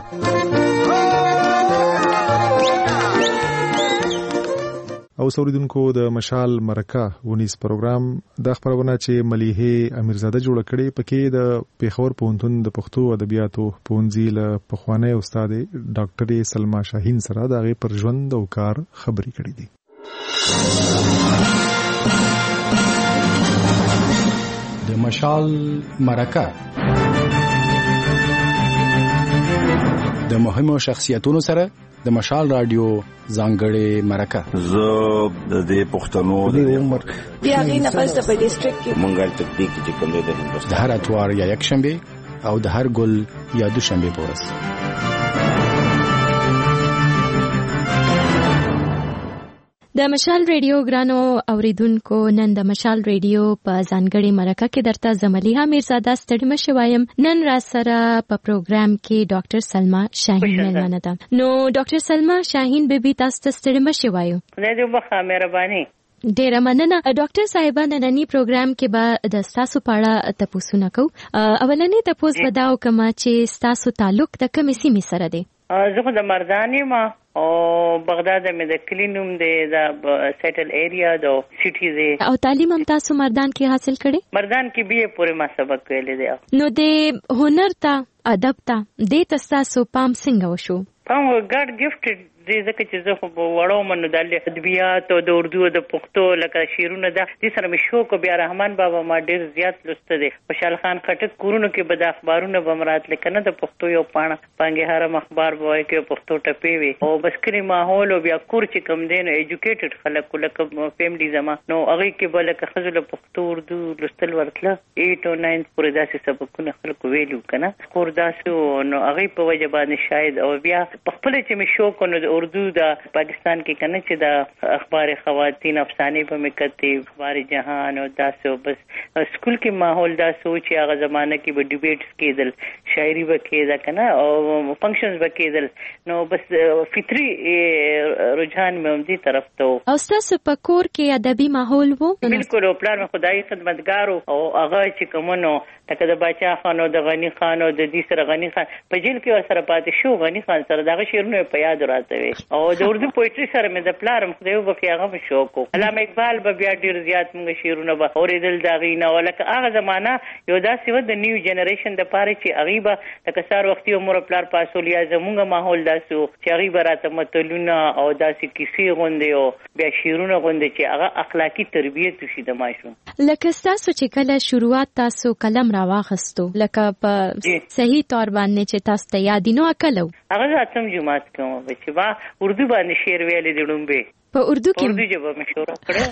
A: او سوریدونکو د مشال مرکه ونیس پروګرام د خبرونه چې ملیحه امیرزاده جوړ کړي پکې د پیښور پوهنتون د پښتو ادبیاتو پونځي له پخوانی استاد ډاکټر سلما شاهین سره د هغه پر ژوند او کار خبري کړي دي.
X: د مشال مرکه د مهمو شخصیتونو سره د مشال رادیو ځانګړې مرکه.
B: زه د دې پښتنو د عمر
Y: بیا غي نه پس په ډیسټریکټ کې
B: مونږه تطبیق چې کوم د هندوستان
X: د هر اتوار یا یک شنبه او د هر ګل یا دو شنبه په ورځ.
J: د مشال ریډیو ګرانو اوریدونکو نن د مشال ریډیو په ځانګړي مرکه کې درته زملیها میرزاده ستړي مشوایم. نن را سره په پروګرام کې ډاکټر سلما شاهین مېلمنه ده. نو ډاکټر سلما شاهین بیبي تاسو ته ستړي مشوایم.
C: خدای دې وبخښه، مهرباني.
J: ډیره مننه ډاکټر صاحبه. نننی پروګرام کې به د تاسو په اړه تاسو کو. اولنې تاسو به دا وکم چې تاسو تعلق د کومې سیمې سره دی؟
C: زه خو د مردان یم او بغداد مې د کلینوم دی، د سیټل ایریا د سټي دی.
J: او تعلیم هم تاسو مردان کې حاصل کړی؟
C: مردان کې به پورې ما سبق ویلې دی.
J: نو د هنر ته ادب ته د تاسو پام څنګه وشو؟
C: پام ګاډ ګفټ دې ځکه چې زه خو وړو منو د ادبیات او د اردو او د پښتو لکه شعرونه ده دې سره مې شوق. بیا رحمان بابا ما ډیر زیات لسته دي. خوشحال خان خټک کورونو کې به د اخبارونه بمرات لیکنه د پښتو یو پاڼه پانګه هرم اخبار بوای کې پښتو ټپې وي او بس کلی ماحول او بیا کور چې کم دین ایجوکیټډ خلک لکه فیملی زما نو هغه کې بل لکه خزل پښتو اردو لستل ورتله 8 او 9 پورې داسې سبقونه خلکو ویلو کنه کور داسې نو هغه په وجه باندې شاید او بیا خپل چې مې شوق نو اردو د پاکستان کې کنه چې د اخبار خواتین افسانه په مکتي اخبار جهان او داسو بس سکول کې ماحول دا سوچ هغه زمانہ کې به ډیبیټس کېدل، شاعري وکېده کنه او فنکشنز وکېدل نو بس فطري رجحان مې هم دې طرف ته.
J: او تاسو په کور کې ادبي ماحول وو؟
C: بالکل. او پلان مې خدای خدمتګارو او هغه چې کومونو لکه د باچا خان او د غنی خان او د دې سره غنی خان په جیل کې سره پاتې شو. غنی خان سره دغه شعرونه په یاد راته وي او د اردو پوئټري سره مې د پلارم خدای وبخښي هغه مې شوق و. علامه اقبال به بیا ډیر زیات موږ شعرونه به اورېدل دا غینه ولکه هغه زمانہ یو داسې و د نیو جنریشن د پاره چې هغه به لکه سار وختي عمر پلار پاسول یا زمونږ ماحول داسو چې هغه به راته متلونه او داسې کیسې غونډې او بیا شعرونه غونډې چې هغه اخلاقی تربیت وشي د ماشوم.
J: لکه تاسو چې کله شروعات تاسو قلم راواخستو لکه په صحیح تور باندې چې تاسو ته یاد نو اکلو
C: هغه اتم جمعات کوم چې با اردو باندې شعر ویلې د ډومبه
J: په اردو کې
C: اردو ژبه مشوره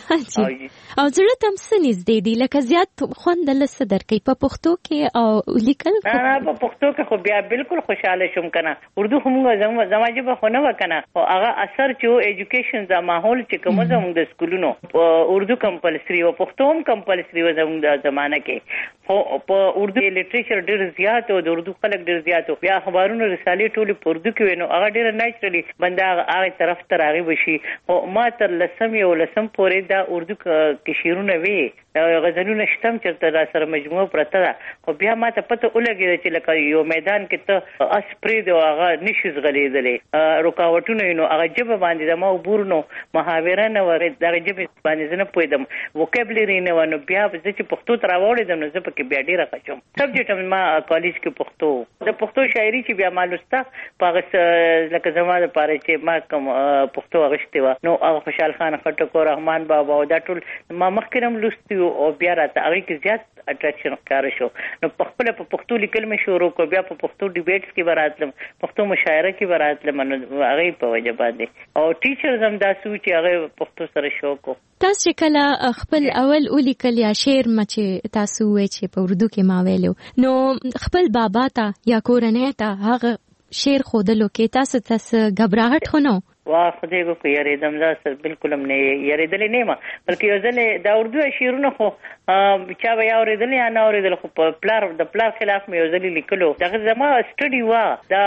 C: کړه
J: او زړه تم سنځ دی لکه زیات خوند لسه درکې په پښتو کې او لیکل
C: نه په پښتو کې خو بیا بالکل خوشاله شوم کنه. اردو خو موږ زموږ ژبه خو نه وکنه او هغه اثر چې ایجوکیشن دا ماحول چې کوم زموږ د سکولونو اردو کمپلسری او پښتو هم کمپلسری و زموږ د زمانہ کې په اردو لټریچر ډیر زیات او د اردو خلک ډیر زیات بیا خبرونه رسالې ټولې په اردو کې وینو هغه ډیر نېچرلی بنده هغه طرف ته راغی وشي او ما تر لسم پورې دا اردو کې شعرونه وی غزلونه شتم چرته را سره مجموعه پرته ده خو بیا ما ته پته ولګی چې لکه یو میدان کې ته اسپری دی هغه نشیز غلیدلې رکاوټونه نو هغه جبه باندې د ما وبورنو محاوره نه وره د جبه باندې نه پویدم وکابلری نه ونه بیا چې پښتو تر راوړې دم زه پکې بیا ډیره قچم سبجیکټ ما کالج کې پښتو د پښتو شاعري چې بیا مالوستا پاغه لکه زموږ لپاره چې ما کوم پښتو غشته و نو خوشحال خان خټک او رحمان بابا او دا ټول ما مخکرم لستي او بیا راته هغه کې زیات اټریکشن ښکار شو نو په خپل په پښتو لیکل مې شروع کو بیا په پښتو ډیبیټس کې براتلم پښتو مشاعره کې براتلم نو هغه په وجه باندې او ټیچرز هم دا سوچ هغه پښتو سره شوق
J: تاسو کله خپل اول ولیکل یا شعر مچ تاسو وې چې په اردو کې ما ویلو نو خپل بابا ته یا کورنۍ ته هغه شعر خودلو کې تاسو غبرهټ خونو
C: واه خدای کو یریدم زه بالکل هم نه یریدل نه ما بلکې یو ځل د اردو شعرونه خو چا به اوریدل یا نه اوریدل خو په پلار خلاف مې یو ځل لیکلو دغه زما سټډي وا دا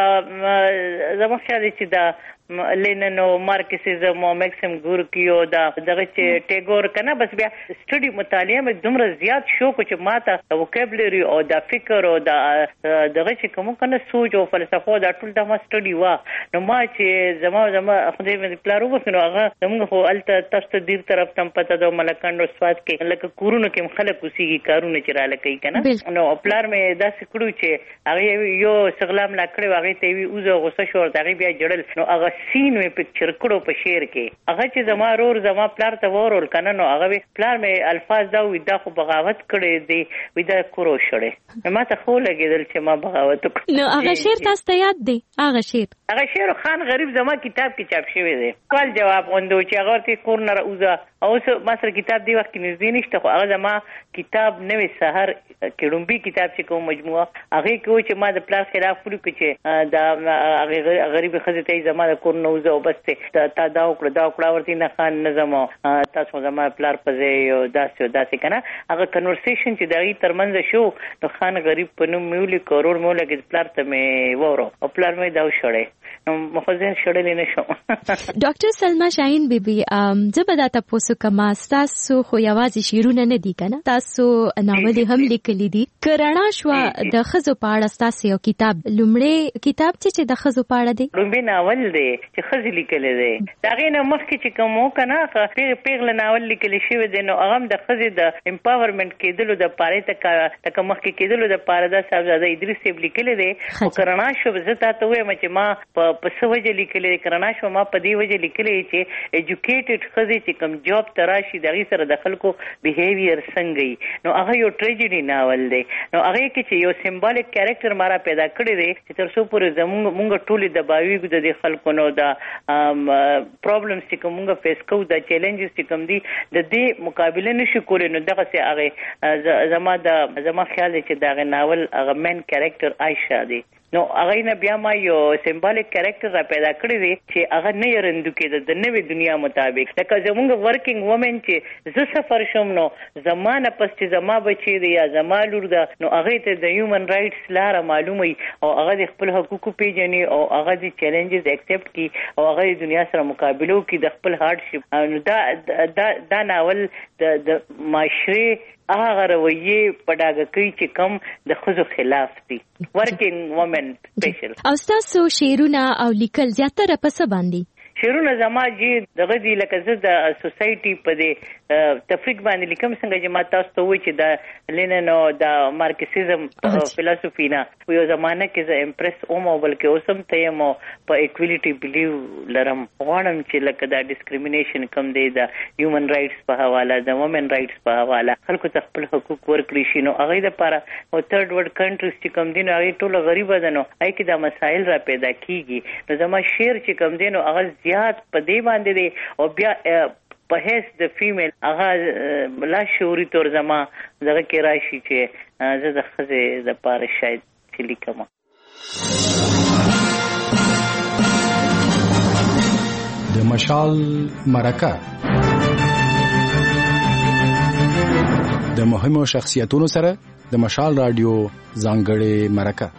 C: زما خیال چې دا لینن او مارکسیزم او ماکسیم ګورکی او دغه چې ټیګور کنه بس بیا سټډي مطالعه مې دومره زیات شوق چې ماته وکابلری او د فکر او دغه چې کوم کنه سوچ او فلسفه دا ټول د ما سټډي وا نو ما چې زما خدای مې پلارو وکړو هغه موږ خو الته تاسو ډیر طرف تم پته د ملکانو سواد کې لکه کورونو کې خلک اوسېږي کارونه چې را لکې کنه نو پلار مې داسې کړو چې هغه یو سغلام لا کړو هغه ته وی اوزه غوسه شو هغه بیا جړل نو هغه سین وی پکچر کړو په شعر کې هغه چې زما رور زما پلار ته ورول کنه نو هغه پلار مې الفاظ دا وی دا خو بغاوت کړي دی وی دا کورو شړې ما ته خو لګیدل چې ما بغاوت
J: وکړ نو هغه شعر تاسو ته یاد دی هغه شعر
C: خان غریب زما کتاب کې چاپ شوی دی سوال جواب غوندو چې هغه ته کور نه راوځه او ما سره کتاب دی وخت کې نږدې نشته خو هغه زما کتاب نوې سحر کډومبي کتاب چې کوم مجموعه هغه کې چې ما د پلان خلاف کړو چې دا غریب خزه ته زما د کور نوزه او بس ته دا وکړه ورته نه خان نظم تاسو زما پلان پځې او داسې کنه هغه کنورسیشن چې دغه ترمنځ شو نو خان غریب په نوم میولي کروڑ مولا کې پلان ته مې وورو او پلان مې دا وشړې نو مخزه شړلې نه شو.
J: ډاکټر سلما شاهین بیبي زبدا تاسو کما تاسو خو یوازې شیرونه نه دي کنه تاسو ناول هم لیکلي دي کرانا شو د خزو پاړه تاسو یو کتاب لومړی کتاب چې د خزو پاړه دی
C: لومړی ناول دی چې خزي لیکل دی دا غینه مخکې چې کومو کنه پیغله ناول لیکل شوی دی نو هغه د خزي د امپاورمنت کېدلو د پاره تک مخکې کېدلو د پاره د صاحبزاده ادریس سیب لیکل دی او کرانا شو زه تاسو وایم چې ما په سوجه لیکل کرانا شو ما په دی وجه لیکل چې ایجوکیټډ خزي چې کوم جاب تراشي دغه سره د خلکو بیهیویر څنګه نو هغه یو ټریجډي ناول دی نو هغه کې چې یو سمبولیک کریکټر مارا پیدا کړی دی چې تر څو پورې مونږ ټولې د باوی د خلکو نو دا پرابلمز چې کومه فیس کوو د چیلنجز چې کوم دي د دې مقابله نشو کولای نو دغه سي هغه زما خیال دی چې دا ناول هغه مین کریکټر عائشہ دی نو هغه نه بیا ما یو سمبولیک کریکټر را پیدا کړی دی چې هغه نه يرندو کې د نوې دنیا مطابق لکه زموږ ورکینګ وومن چې زه سفر شوم نو زمانه پس چې زما بچی دی یا زما لور ده نو هغه ته د هیومن رائټس لاره معلومه او هغه د خپل حقوقو پیژني او هغه د چیلنجز ایکسپټ کی او هغه د دنیا سره مقابله کوي د خپل هارډشپ نو دا ناول د معاشره هغه رویه پډاګه کوي چې کم د خزو خلاف دي ورکینګ وومن سپیشل
J: او تاسو شعرونه او لیکل زیاتره په څه باندې
C: شعرونه زما چې دغه دی لکه زه د سوسایټي په دې تفریق باندې لیکم څنګه چې ما تاسو ته وایي چې د لینن او د مارکسیزم فلسفي نه یو زمانه کې زه امپریس اوم او بلکې اوسم ته مو په ایکوالټي بلیو لرم غواړم چې لکه دا ډیسکریمینیشن کم دی د هیومن رائټس په حواله د وومن رائټس په حواله خلکو ته خپل حقوق ورکړي شي نو هغه لپاره او ثird world countries چې کم دي نو هغه ټول غریب دي نو هغه کې د مسایل را پیدا کیږي نو زما شعر چې کم دي نو هغه زیات په دې باندې دی او بیا په هیڅ د فیمیل هغه لا شعوري تور زما دغه کې راشي چې زه د خزه د پاره شاید چې لیکم.
X: د مشال مرکه د مهمو شخصیتونو سره د مشال رادیو ځانګړې مرکه.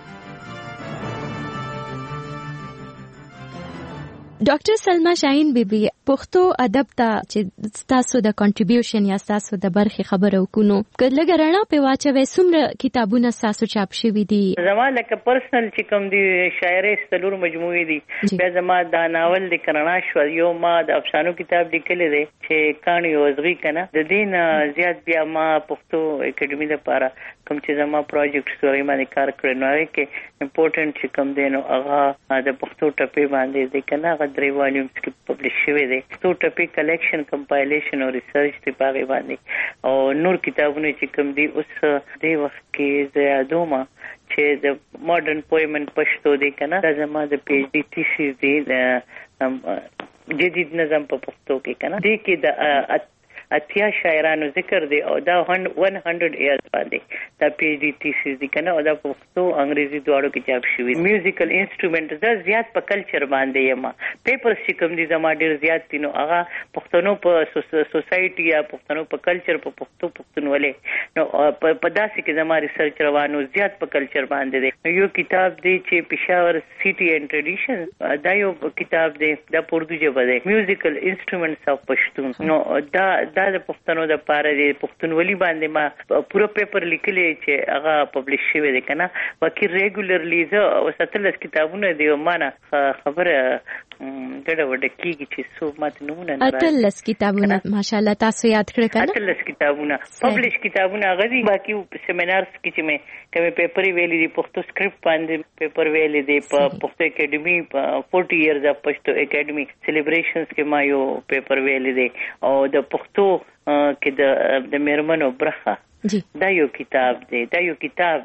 J: ډاکټر سلما شاهین بیبي پښتو ادب ته چې تاسو د کنټریبیوشن یا تاسو د برخې خبرو کوو کله غرانا په واچوي څومره کتابونه تاسو چاپ شوي دي
C: زما لکه پرسنل چې کوم دي شاعري ستلور مجموعي دي بیا زما د ناول د کرانا شو یو ما د افسانو کتاب لیکل دي چې کہانی وزغي کنه د دین زیات بیا ما پښتو اکیډمي لپاره کوم چې زما پروجیکټ سوري باندې کار کړی نو کې امپورټنت چې کوم دي نو هغه د پښتو ټپې باندې د کنه غدري والیومز کې پبلش شوی دی پښتو ټپې کلیکشن کمپایلیشن او ریسرچ ته پاغي باندې او نور کتابونه چې کوم دي اوس د وخت کې زیادومه چې د ماډرن پویمن پښتو دی کنه دا زما د پی ایچ ډی تھیسیس دی جدید نظم په پښتو کې کنه دې کې د اتیا شاعرانو ذکر دی او دا 100 ایئرز باندې دا پی ایچ ڈی تھیسیس دی کنه او دا پښتو انګریزي دواړو کې چاپ شوی میوزیکل انسټرومنت دا زیات په کلچر باندې یم پیپرز چې کوم دي زما ډیر زیات دي نو هغه پښتنو په سوسایټي یا پښتنو په کلچر په پښتو پښتونولې نو په داسې کې زما ریسرچ روانو زیات په کلچر باندې دی یو کتاب دی چې پېښور سټي اینڈ ټریډیشن دا یو کتاب دی دا اردو ژبه دی میوزیکل انسټرومنټس اف پښتون نو دا د پښتنو د پاره د پښتونولي باندې ما پورا پیپر لیکلی چې هغه پبلش شوی دی کنه واکې ریګولرلی زه وساتل کتابونه دی مانه خبره ګډه وډه کیږي چې څو ماته نمونه نه
J: اتلس کتابونه ماشاءالله تاسو یاد کړی کنه
C: اتلس کتابونه پبلش کتابونه غوي باقي سیمینارز کې چې مې کومه پیپر ویلې دی پښتو سکرپټ باندې پیپر ویلې دی په پښتو اکیډمي 40 ایئرز اف پښتو اکیډمي سیلیبریشنز کې ما یو پیپر ویلې دی او د پښتو کې د میرمنو برخه دا یو کتاب دی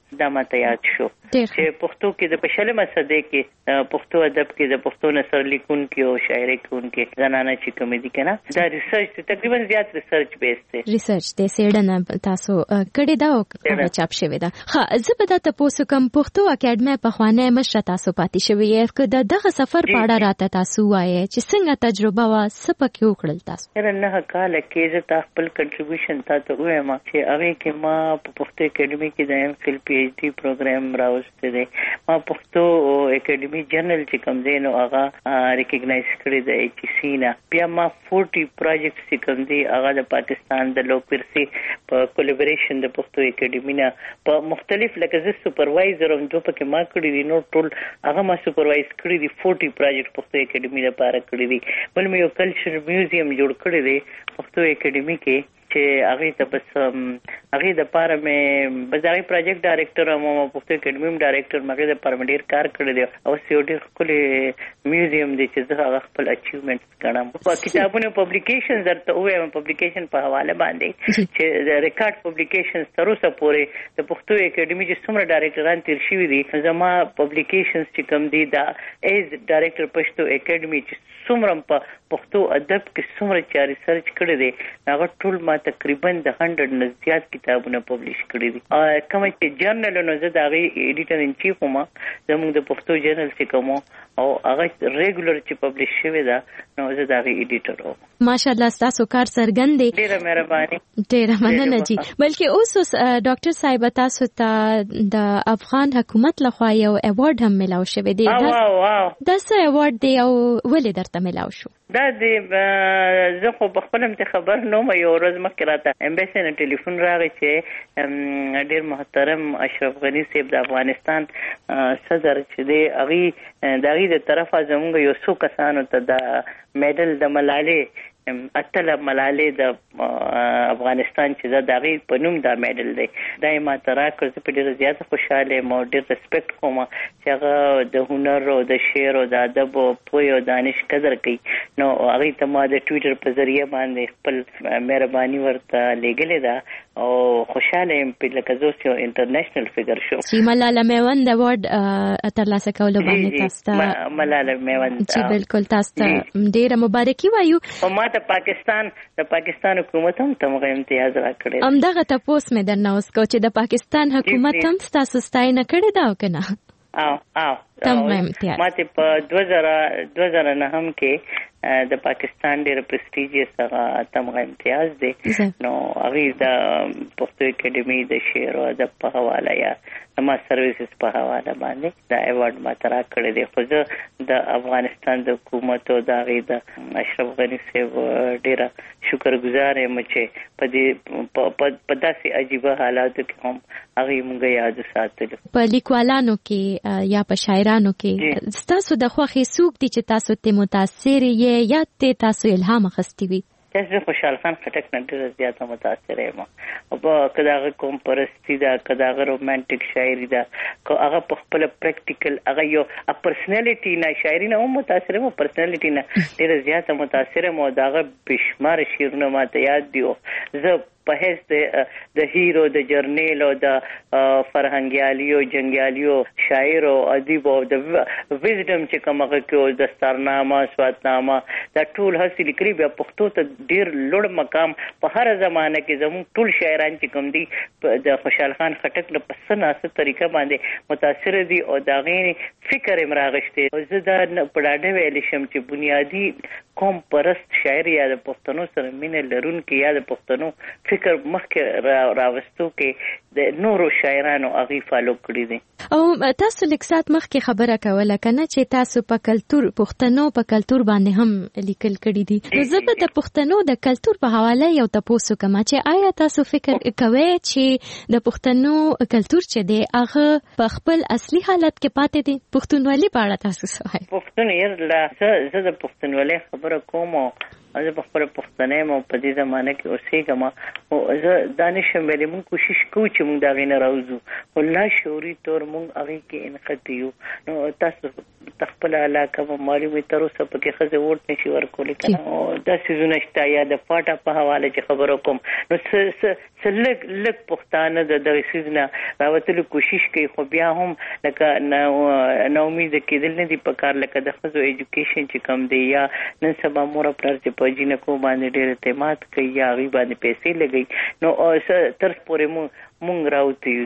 C: دا ماته یاد شو چې پښتو کې د پښلمه صدې کې پښتو ادب کې د پښتو نثر لیکونکو او شاعري کوونکو زنانه چې کوم دي کنه دا ریسرچ تقریبا زیات ریسرچ بیس دی
J: ریسرچ د سیډنه تاسو کړي دا او چاپ شوی دا ها زه به تاسو کوم پښتو اکیډمي په خوانه مشر تاسو پاتې شوی یې که دغه سفر په اړه راته تاسو وایي چې څنګه تجربه وا سپک یو کړل تاسو
C: نه کال کې زه تا خپل کنټریبیوشن تاسو وایم چې هغه کې ما په پښتو اکیډمي کې د ام فل پی ایچ ډي پروګرام راوسته دي ما پښتو اکیډمي جرنل چې کوم دی نو هغه ریکګنایز کړی دی ایچ سی نه بیا ما 40 پروجیکټس چې کوم دی هغه د پاکستان د لوکورسي په کولیبریشن د پښتو اکیډمي نه په مختلف لکه زه سپروایزر هم دوه پکې ما کړی دي نو ټول هغه ما سپروایز کړی دي 40 پروجیکټ پښتو اکیډمي لپاره کړی دي بل مې یو کلچر میوزیم جوړ کړی دی پښتو اکیډمي کې چې هغه ته بس هغه د پاره مې بازاري پروجیکټ ډایریکټر او پښتو اکیډمي ډایریکټر مګر د پرمډیر کار کړی دی او سیوډي خپل میوزیم دی چې زه هغه خپل اچیومنټس کړم په کتابونو پبلیکیشنز درته وایم پبلیکیشن په حواله باندې چې د ریکارډ پبلیکیشنز تر اوسه پورې د پښتو اکیډمي چې څومره ډایریکټران تیر شوي دي زما پبلیکیشنز چې کوم دي دا ایز ډایریکټر پښتو اکیډمي چې څومره په پښتو ادب کې څومره چې ریسرچ کړی دی هغه ټول ما تقریبا د 100 نه زیات کتابونه پبلش کړی دي کوم چې جرنل نو زه د ایډیټر ان چیف ما زموږ د پښتو جرنل چې کوم او هغه ریګولر چې پبلش شوی دا نو زه د ایډیټر وم
J: ماشاءالله تاسو کار سرګند دی
C: ډیره مهرباني
J: ډیره مننه جی بلکې اوس ډاکټر صاحب تاسو ته د افغان حکومت لخوا یو ایوارډ هم ملاو شوی دی دا څه ایوارډ دی او ولې درته ملاو شو
C: دا دې زه خو په خپل خبر نو مې یو ورځ مخکې راته امبیسي نه ټلیفون راغی چې ډیر محترم اشرف غنی صاحب د افغانستان صدر چې دی هغه د طرفه زموږ یو څو کسانو ته د میډل د ملالۍ اتله ملالۍ د افغانستان چې دا غي په نوم دا میډل دی دا ما ترا کړ په ډیره زیاته خوشاله مو ډیر ریسپیکټ کوم چې هغه د هنر او د شعر او د ادب او پوهه او دانش قدر کوي نو هغه ته ما د ټوئیټر په ذریعہ باندې خپل مهرباني ورته لګلې ده او خوشاله يم په لکه زه یو انټرنیشنل فیګر شو
J: چې ملاله میوند ایوارډ ترلاسه کولو باندې تاسو
C: ملاله میوند
J: چې بالکل تاسو ډیره مبارکي وایو
C: او ما ته د پاکستان حکومت هم تمغه امتیاز راکړی
J: همدغه تاسو مې درنه اوس کو چې د پاکستان حکومت هم تاسو ستاینه کړې ده او کنه
C: تمغه امتیاز ما ته په 2009 هم کې د پاکستان ډېر پرستیجیس هغه تمغه امتیاز دی نو هغه د پښتو اکیډمي د شعر او ادب په حواله یا ما سرویسز په حواله باندې دا ایوارډ ما ترا کړی دی خو زه د افغانستان د حکومت او د هغه د اشرف غنی صاحب ډېر شکرګزار یم چې په دې په داسې عجیب حالاتو کې هم هغه موږ یاد ساتلو
J: په لیکوالانو کې یا په شاعرانو کې تاسو د خوښي څوک دي چې تاسو ته متاثر یې یا ته تاسو الهام اخیستی وي
C: زه خوشحال خان خټک نه ډېر زیاته متاثر یم او کداغه کوم پرستی دا کداغه رومانټیک شاعری دا هغه په خپل پریکټیکل هغه یو پرسنالټی نه شاعری نه هم متاثر یم پرسنالټی نه ډېر زیاته متاثر یم او داغه بشمار شعرونه ماته یاد دي زه په هیڅ د هیرو د جرنیل او د فرهنګیالیو جنگیالیو شاعر او ادیب او د ویزډم چې کومه کې د ستارنامه سواتنامه دا ټول حاصل کړی بیا پښتو ته ډیر لوړ مقام په هر زمانه کې زموږ ټول شاعران چې کوم دي د خوشحال خان خټک له پسناسه طریقه باندې متاثر دي او دا غي فکر امراغشته او زه دا پړاډه ویل شم چې بنیادی قوم پرست شاعر یا د پښتنو سره مینه لرونکي یا د پښتنو فکر مخکې راوستو کې د نورو شاعرانو اغي فالو کړی دي
J: او تاسو لیکسات مخکې خبره کوله کنه چې تاسو په کلچر پښتنو په کلچر باندې هم لیکل کړی دي نو زه به د پښتنو د کلچر په حواله یو تاسو کوم چې آیا تاسو فکر کوئ چې د پښتنو کلچر چې دی هغه په خپل اصلي حالت کې پاتې دي پښتونولي په اړه تاسو څه وایي
C: پښتون یې زه د پښتونولي خبره کوم زه په خپل پښتنه مو په دې زمانه کې اوسېږم او زه دانش مې موږ کوشش کوو چې موږ دا غینه راوځو ولله شعوري تور موږ هغه کې انقطیو نو تاسو تخپل علاقه معلومه تر اوسه پکې خزه ووټ نشي ورکول کنه دا سيزونه شته یا د پاټه په حواله چې خبرو کوم نو لږ پښتانه د سيزونه راوتلو کوشش کوي خو بیا هم لکه نو امید کېدل نه دي په کار لکه د خزو ایجوکیشن چې کم دی یا نن سبا مور پلار چې په جنکو باندې ډېر اعتماد کوي یا غي باندې پیسې لګي نو تر پورې مونږ راوتیو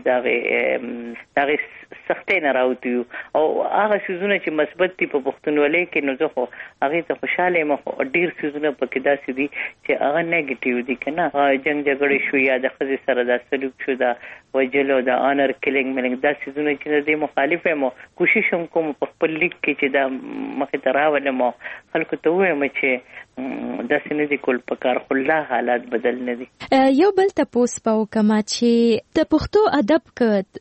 C: داغه سختې نه راوتیو او هغه سيزونه چې مثبت دي په پښتونولۍ کې نو زه خو هغه ته خوشاله یم خو ډیر سيزونه پکې داسې دي چې هغه نیگیټیو دي کنه جنگ جګړې شو یا د خزي سره د سلوک شو دا وجلو د آنر کیلینګ ملنګ دا سيزونه چې د مخالف یم کوشش هم کوم په خپل لیک کې چې دا مخه تراولم خلکو ته وایم چې دا سینې دي کول په کار خلا حالات بدل نه دي
J: یو بل تاسو په کما چې د پښتو ادب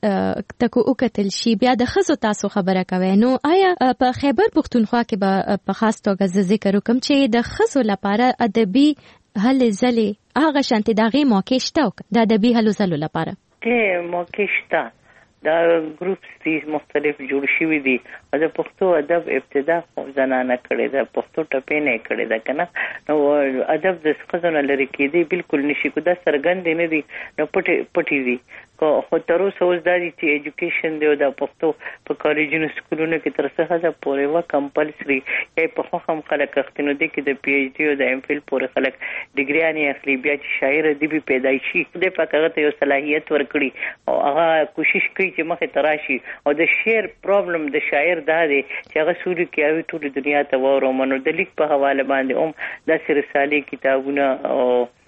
J: ک تکو وکتل شي بیا د خزو تاسو خبره کوي نو آیا په خیبر پښتونخوا کې به په خاص توګه ذکر وکم چې د خزو لپاره ادبي هل زلي هغه شانتي دغه موقع شته د ادبي هل زلو لپاره
C: کې موقع شته دا ګروپس دي مختلف جوړ شوي دي د پښتو ادب ابتدا زنانه کړې ده پښتو ټپې نه کړې ده کنه نو ادب د خزونه لري کېدی بالکل نشي کو دا سرګند نه دي نو پټي دي خو تر اوسه اوس د ایجوکیشن دی او د پښتو په کالجونو سکولونو کې تر څه ده پورې وا کمپلسري یې په خو خلک اختینو دي کې د پی ایچ ډي او د ام فل پورې خلک ډیګری نه اخلي بیا چې شاعر دی پیدایشي د فقره ته یو صلاحیت ورکړي او هغه کوشش کوي چې مخه تراشي او د شعر پرابلم د شاعر دا دی چې هغه سوري کې اوی ټول دنیا ته وره منو د لیک په حواله باندې د رسالې کتابونه او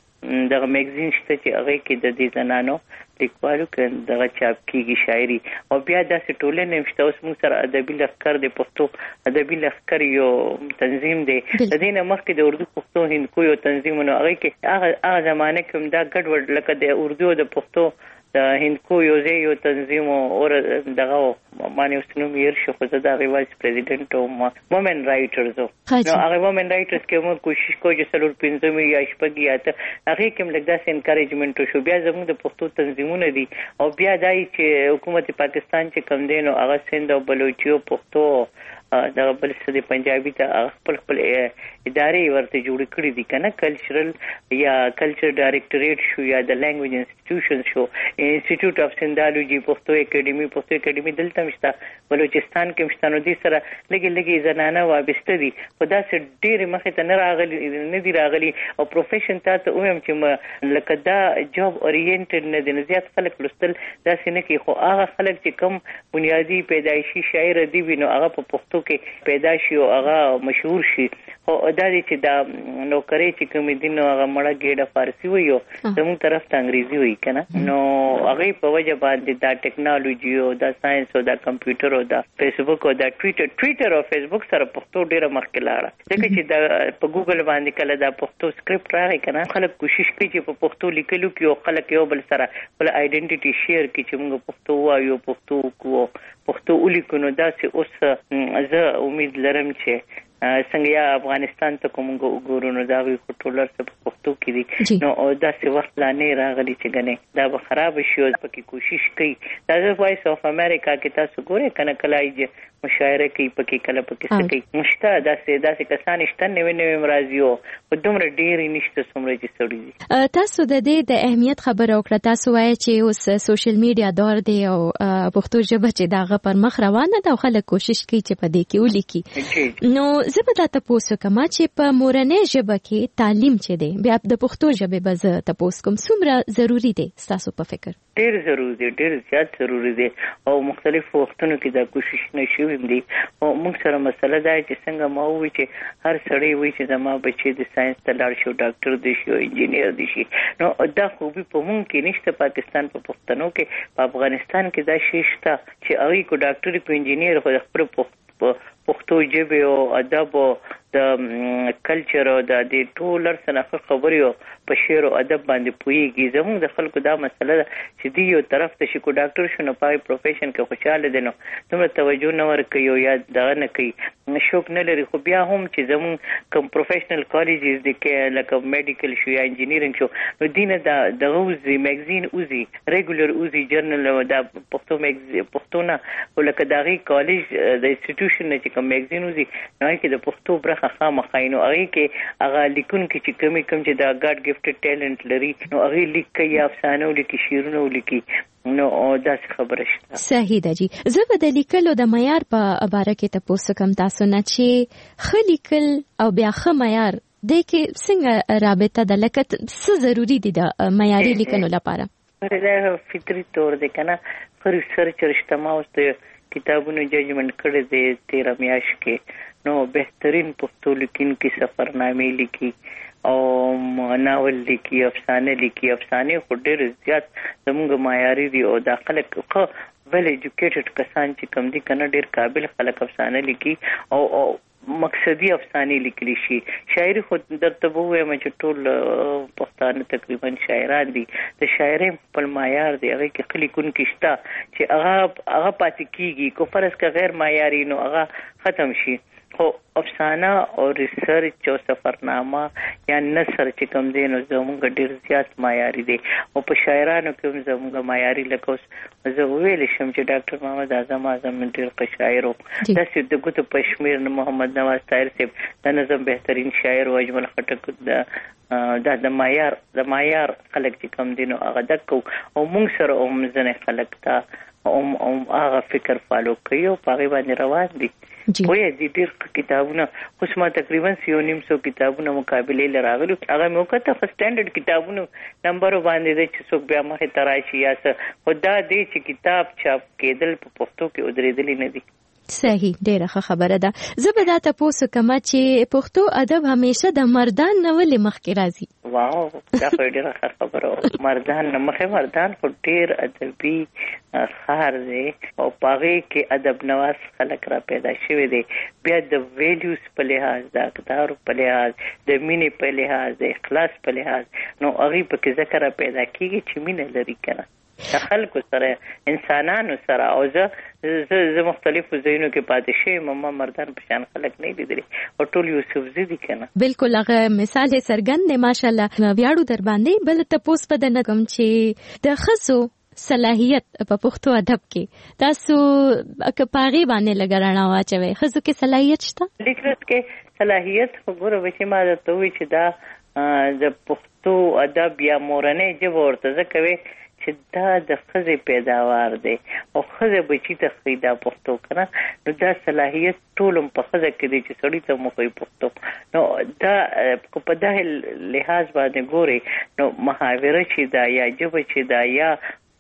C: دغه میگزین شته چې هغه کې د دې زنانو لیکوالو کې دغه چاپ کیږي شاعري او بیا داسې ټولنه نشته اوس موږ سره ادبي لخر د پښتو ادبي لخر یو تنظیم دی د دې نه مخکې د اردو پښتو هندکو یو تنظیمونه هغه کې هغه زمانه کې دا ګډوډ لکه د اردو د پښتو د هندکو یو تنظیم او دغه معنی وسنوم ير شو خو دا وایس پریزیډنټ او وومن رائټرز نو هغه وومن رائټرز کې موږ کوشش کوو چې سلور پنځمه یا شپږیاته هغه کوم لږ داسې انکریجمنت شو بیا زموږ د پښتو تنظیمونه دي او بیا دای چې حکومت پاکستان چې کم دین او هغه سند او بلوچي او پښتو دا بل څه د پنجابي ته خپل ادارې ورته جوړ کړې دي کنه کلچرل یا کلچر ډایریکټریټ شو یا د لینګویج انسټیټیوشن شو انسټیټیوټ اف سندالوجي پښتو اکیډمي دلته مشته بلوچستان کې مشته نو دي سره لګي زنانه وابسته دي خدا سره ډېر مخه ته نه راغلي او پروفیشن ته اوم چې لکه دا جاب اورینټډ نه دي زیات خلک لستل دا سینه کې خو هغه خلک چې کم بنیادی پیدایشي شاعر دي وینو هغه په پښتو کې پیدا شي او هغه مشهور شي او دا دي چې دا نوکری چې کوم دین هغه مړه ګډه فارسی وي او زموږ طرف ته انګریزي وي کنه نو هغه په وجه باندې دا ټیکنالوژي او دا ساينس او دا کمپیوټر او دا فیسبوک او دا ټویټر او فیسبوک سره پښتو ډیره مخکې لاړه ځکه چې دا په ګوګل باندې کله دا پښتو سکرپټ راغی کنه خلک کوشش کوي چې په پښتو لیکلو کې او خلک یو بل سره بل ائیډنټیټي شیر کوي چې موږ پښتو وایو پښتو ولیکو نو دا چې اوس زه امید لرم چې څنګه یا افغانستان ته کوم وګورو نو دا وی کنټرولر څه په پښتو کې دي نو دا څه وخت لا نه راغلی چې غنه دا به خراب شي او پکې کوشش کوي دا وایس اف امریکا کې تاسو ګورئ کنه کلای مشاعره کوي پکې کله پکې څه کوي مشته دا څه کسان شته نوې مرزيو په دومره ډېر نشته څومره چې سړي دي
J: تاسو د دې د اهمیت خبره وکړه تاسو وایي چې اوس سوشل میډیا دور دی او پښتو ژبه چې داغه پر مخ روانه ده خلک کوشش کوي چې په دې کې ولیکي نو زه به تاسو کوم چې په مورنۍ ژبه کې تعلیم چي دي بیا د پښتو ژبه به زه تاسو کوم څومره ضروری دي تاسو په فکر
C: ډېر ضروری دي ډېر زیات ضروری دي او مختلف وختونو کې دا کوشش نشوي دي او موږ سره مسله ده چې څنګه ما وی چې هر سړی وی چې زما بچي د ساينس ته لاړ شو ډاکټر دي شو انجینیر دي شي نو دا خوبي په موږ کې نشته پاکستان په پښتنو کې په افغانستان کې دا شی شته چې هغه کو ډاکټر کو انجینیر خو خپل پښتو ژبه او ادب د کلچر او د ټولر سره خبريو په شعر او ادب باندې پويږي. زموږ د خلکو دا مسله ده چې دی یو طرف ته شي کو ډاکټر شنو پای پروفیشن کې خوشاله دي نو دومره توجه نه ورکوي او یا دغه نه کوي شوق نه لري. خو بیا هم چې زموږ کوم پروفیشنل کالجز دي کې لکه میډیکل شو یا انجینیرینګ شو نو دینه د غوزي میگزین اوزي ریګولر اوزي جرنل د پښتو نه ولکه دغه کالج د انسټیټیوشن نه چې کوم میگزین اوزي نو کې د پښتو برخه خامخاینو هغه کې هغه لیکون کې چې کم چې د ګاډ ګفټډ ټیلنت لري نو هغه لیکي افسانه لیکي شعرونه لیکي نو دا خبره شته.
J: صحیح ده جی. زه به د لیکلو د معیار په اړه کې تاسو کوم تاسو نه چې خلیکل او بیا خ معیار د کې څنګه رابطه د لکت څه ضروری دي د معیاري لیکنو لپاره؟
C: دا فطري تور ده کنه خو ریسرچ اجتماع واست کتابونو ججمنت کړی دی 13 میاشت کې نو بهترین پښتو لیکن کې سفرنامې لیکي او ناول لیکي افسانه لیکي. افسانه خو ډېر زیات زموږ معیاري دي او دا خلک خو ویل ایجوکیټډ کسان چې کم دي کنه ډېر قابل خلک افسانه لیکي او مقصدی افسانه لیکلي شي. شاعري خو درته وایم چې ټول پښتانه تقریبا شاعران دي د شاعرۍ په معیار دی هغه کې خلیکون کېشتا چې هغه پاتې کیږي کو فرض کا غیر معیاري نو هغه ختم شي. خو افسانه او ریسرچ او سفرنامه یا نثر چې کوم دی نو زموږ ډیر زیات معیاري دی او په شاعرانو کې زموږ معیاري لکوس زه ویل شم چې ډاکټر محمد اعظم ډیر ښه شاعر و. داسې د ګوتو پشمیر محمد نواز طاهر صاحب د نظم بهترین شاعر او اجمل خټک د معیار خلک چې کوم دي نو هغه دکو او موږ سره ځنه خلک ته هغه فکر فالو کوي او په هغه باندې روان دي. وای دي ډیر کتابونه خو ما تقریبا 300 کتابونه مقابله لراغلو هغه مو کته سټانډرډ کتابونو نمبر باندې چې څوک بیا مخه تراشي یا څه خدا دې چې کتاب چاپ کېدل په پښتو کې ودرېدل نه دي.
J: صحیح ډیره خبره ده. زه به دا تاسو کوم چې پښتو ادب همیشه د مردان نه ولې مخکې راځي.
C: واو دا ډیره خبره. مردان نه مخه مردان خو ډیر ادبي خار دی او پاره کې ادب نواز خلک را پیدا شوی دی. بیا د ویلیوز په لحاظ د اقدار په لحاظ د مینې په لحاظ د اخلاص په لحاظ نو هغه په کې ذکر پیدا کیږي چې مینه لري کنه د خلکو سره انسانانو سره او زه مختلفو ځایونو کې پاتې شوم ما مردان په شان خلک نه لیدلي او ټول یوسف زیدي کنه
J: بالکل هغه مثال سرګند ماشاءالله ویاړو در باندې بل ته پوس په دنه کوم چې د خصو صلاحیت په پښتو ادب کې تاسو کپاغي باندې لګرانا واچوي خصو کې صلاحیت شته
C: لیکلت کې صلاحیت وګوره چې ما ته وی چې دا د پښتو ادب یا مورنۍ ژبه ورته ځکوي چې دا د خزې پیداوار دی او خزې بچی ته خیدا پښتو کنه نو دا صلاحیت ټولم په خزې کې دی چې سړی ته مخې پښتو نو دا په دغه لحاظ باندې ګوري نو محاوره چې دا یا ژبه چې دا یا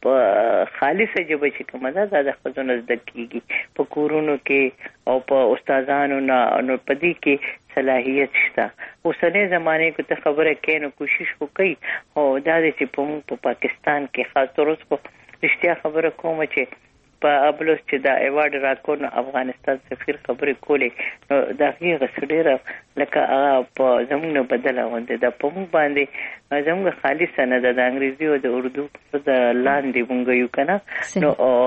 C: خالصه ژبه چې کومه ده د خزونه زده کیږي په کورونو کې او په استادانو نو پدې کې صلاحیت شته. اوسنۍ زمانه کې ته خبره کینو کوشش وکړي او دا چې په پاکستان کې خاص طور په رښتیا خبره کوم چې په ابلوس چې دا ایوارډ راکون افغانستان سفیر خبرې کولې نو دا هغه سړي لکه په زمونږ بدله وند دا په مونږ باندې زمونږ خالص نه د انګریزي او د اردو د لاندې مونږ یو کنه نو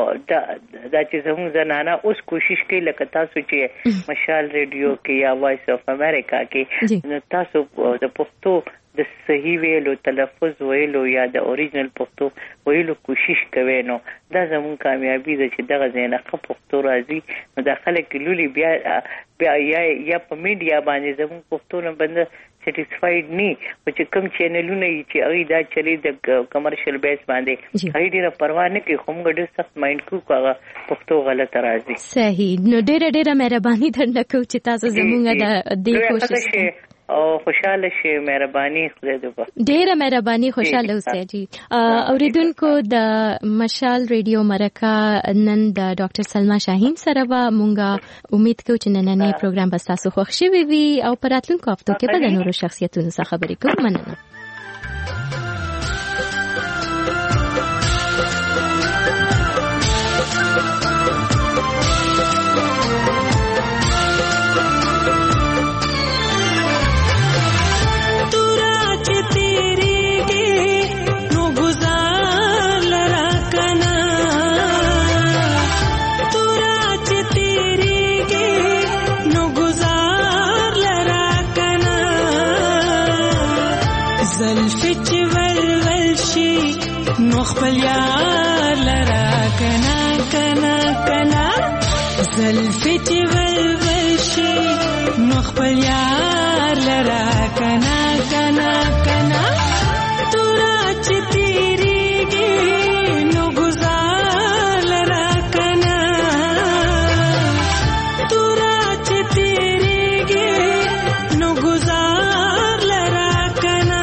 C: دا چې زمونږ زنانه اوس کوشش کوي لکه تاسو چې مشال ریډیو کې یا وایس اف امریکا کې نو تاسو د پښتو د صحیح ویلو تلفظ ویلو یا د اوریجنل پښتو ویلو کوشش کوي نو دا زموږ کامیابی ده چې دغه ځینه پښتو راځي نو د خلک لولي بیا یا په میډیا باندې زموږ پښتو نه بند سټیسفاید ني او چې کوم چینلونه چې هغه دا چلی د کمرشل بیس باندې هغه ډیره پروا نه کوي خو موږ ډیر سخت مایند کو هغه پښتو غلط راځي.
J: صحیح نو ډیره مهرباني درنه کو چې تاسو زموږ د دې کوشش او خوشاله شي مهرباني خدای دې ډیره مهرباني خوشاله اوسئ جی. اوریدونکو د مشال ریډیو مرکه نن د ډاکټر سلما شاهین سره و مونږه امید کوو چې نننې پروګرام به تاسو خوښ شي وي او په راتلونکو هفتو کې به د نورو شخصیتونو څخه خبرې کوو. مننه.
F: خپل یار لرا کنا کنا کنا زلفی چې ولول شي نو خپل یار لرا کنا کنا کنا تورا چې تیریږي نو گزار لرا کنا تورا چې تیریږي نو گزار لرا کنا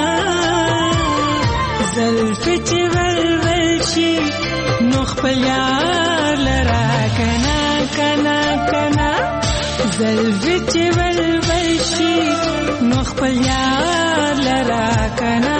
F: زلفی چې ولول شي نو خپل یار لرا کنا کنا کنا زلفی چې ولول شي نو خپل یار لرا کنا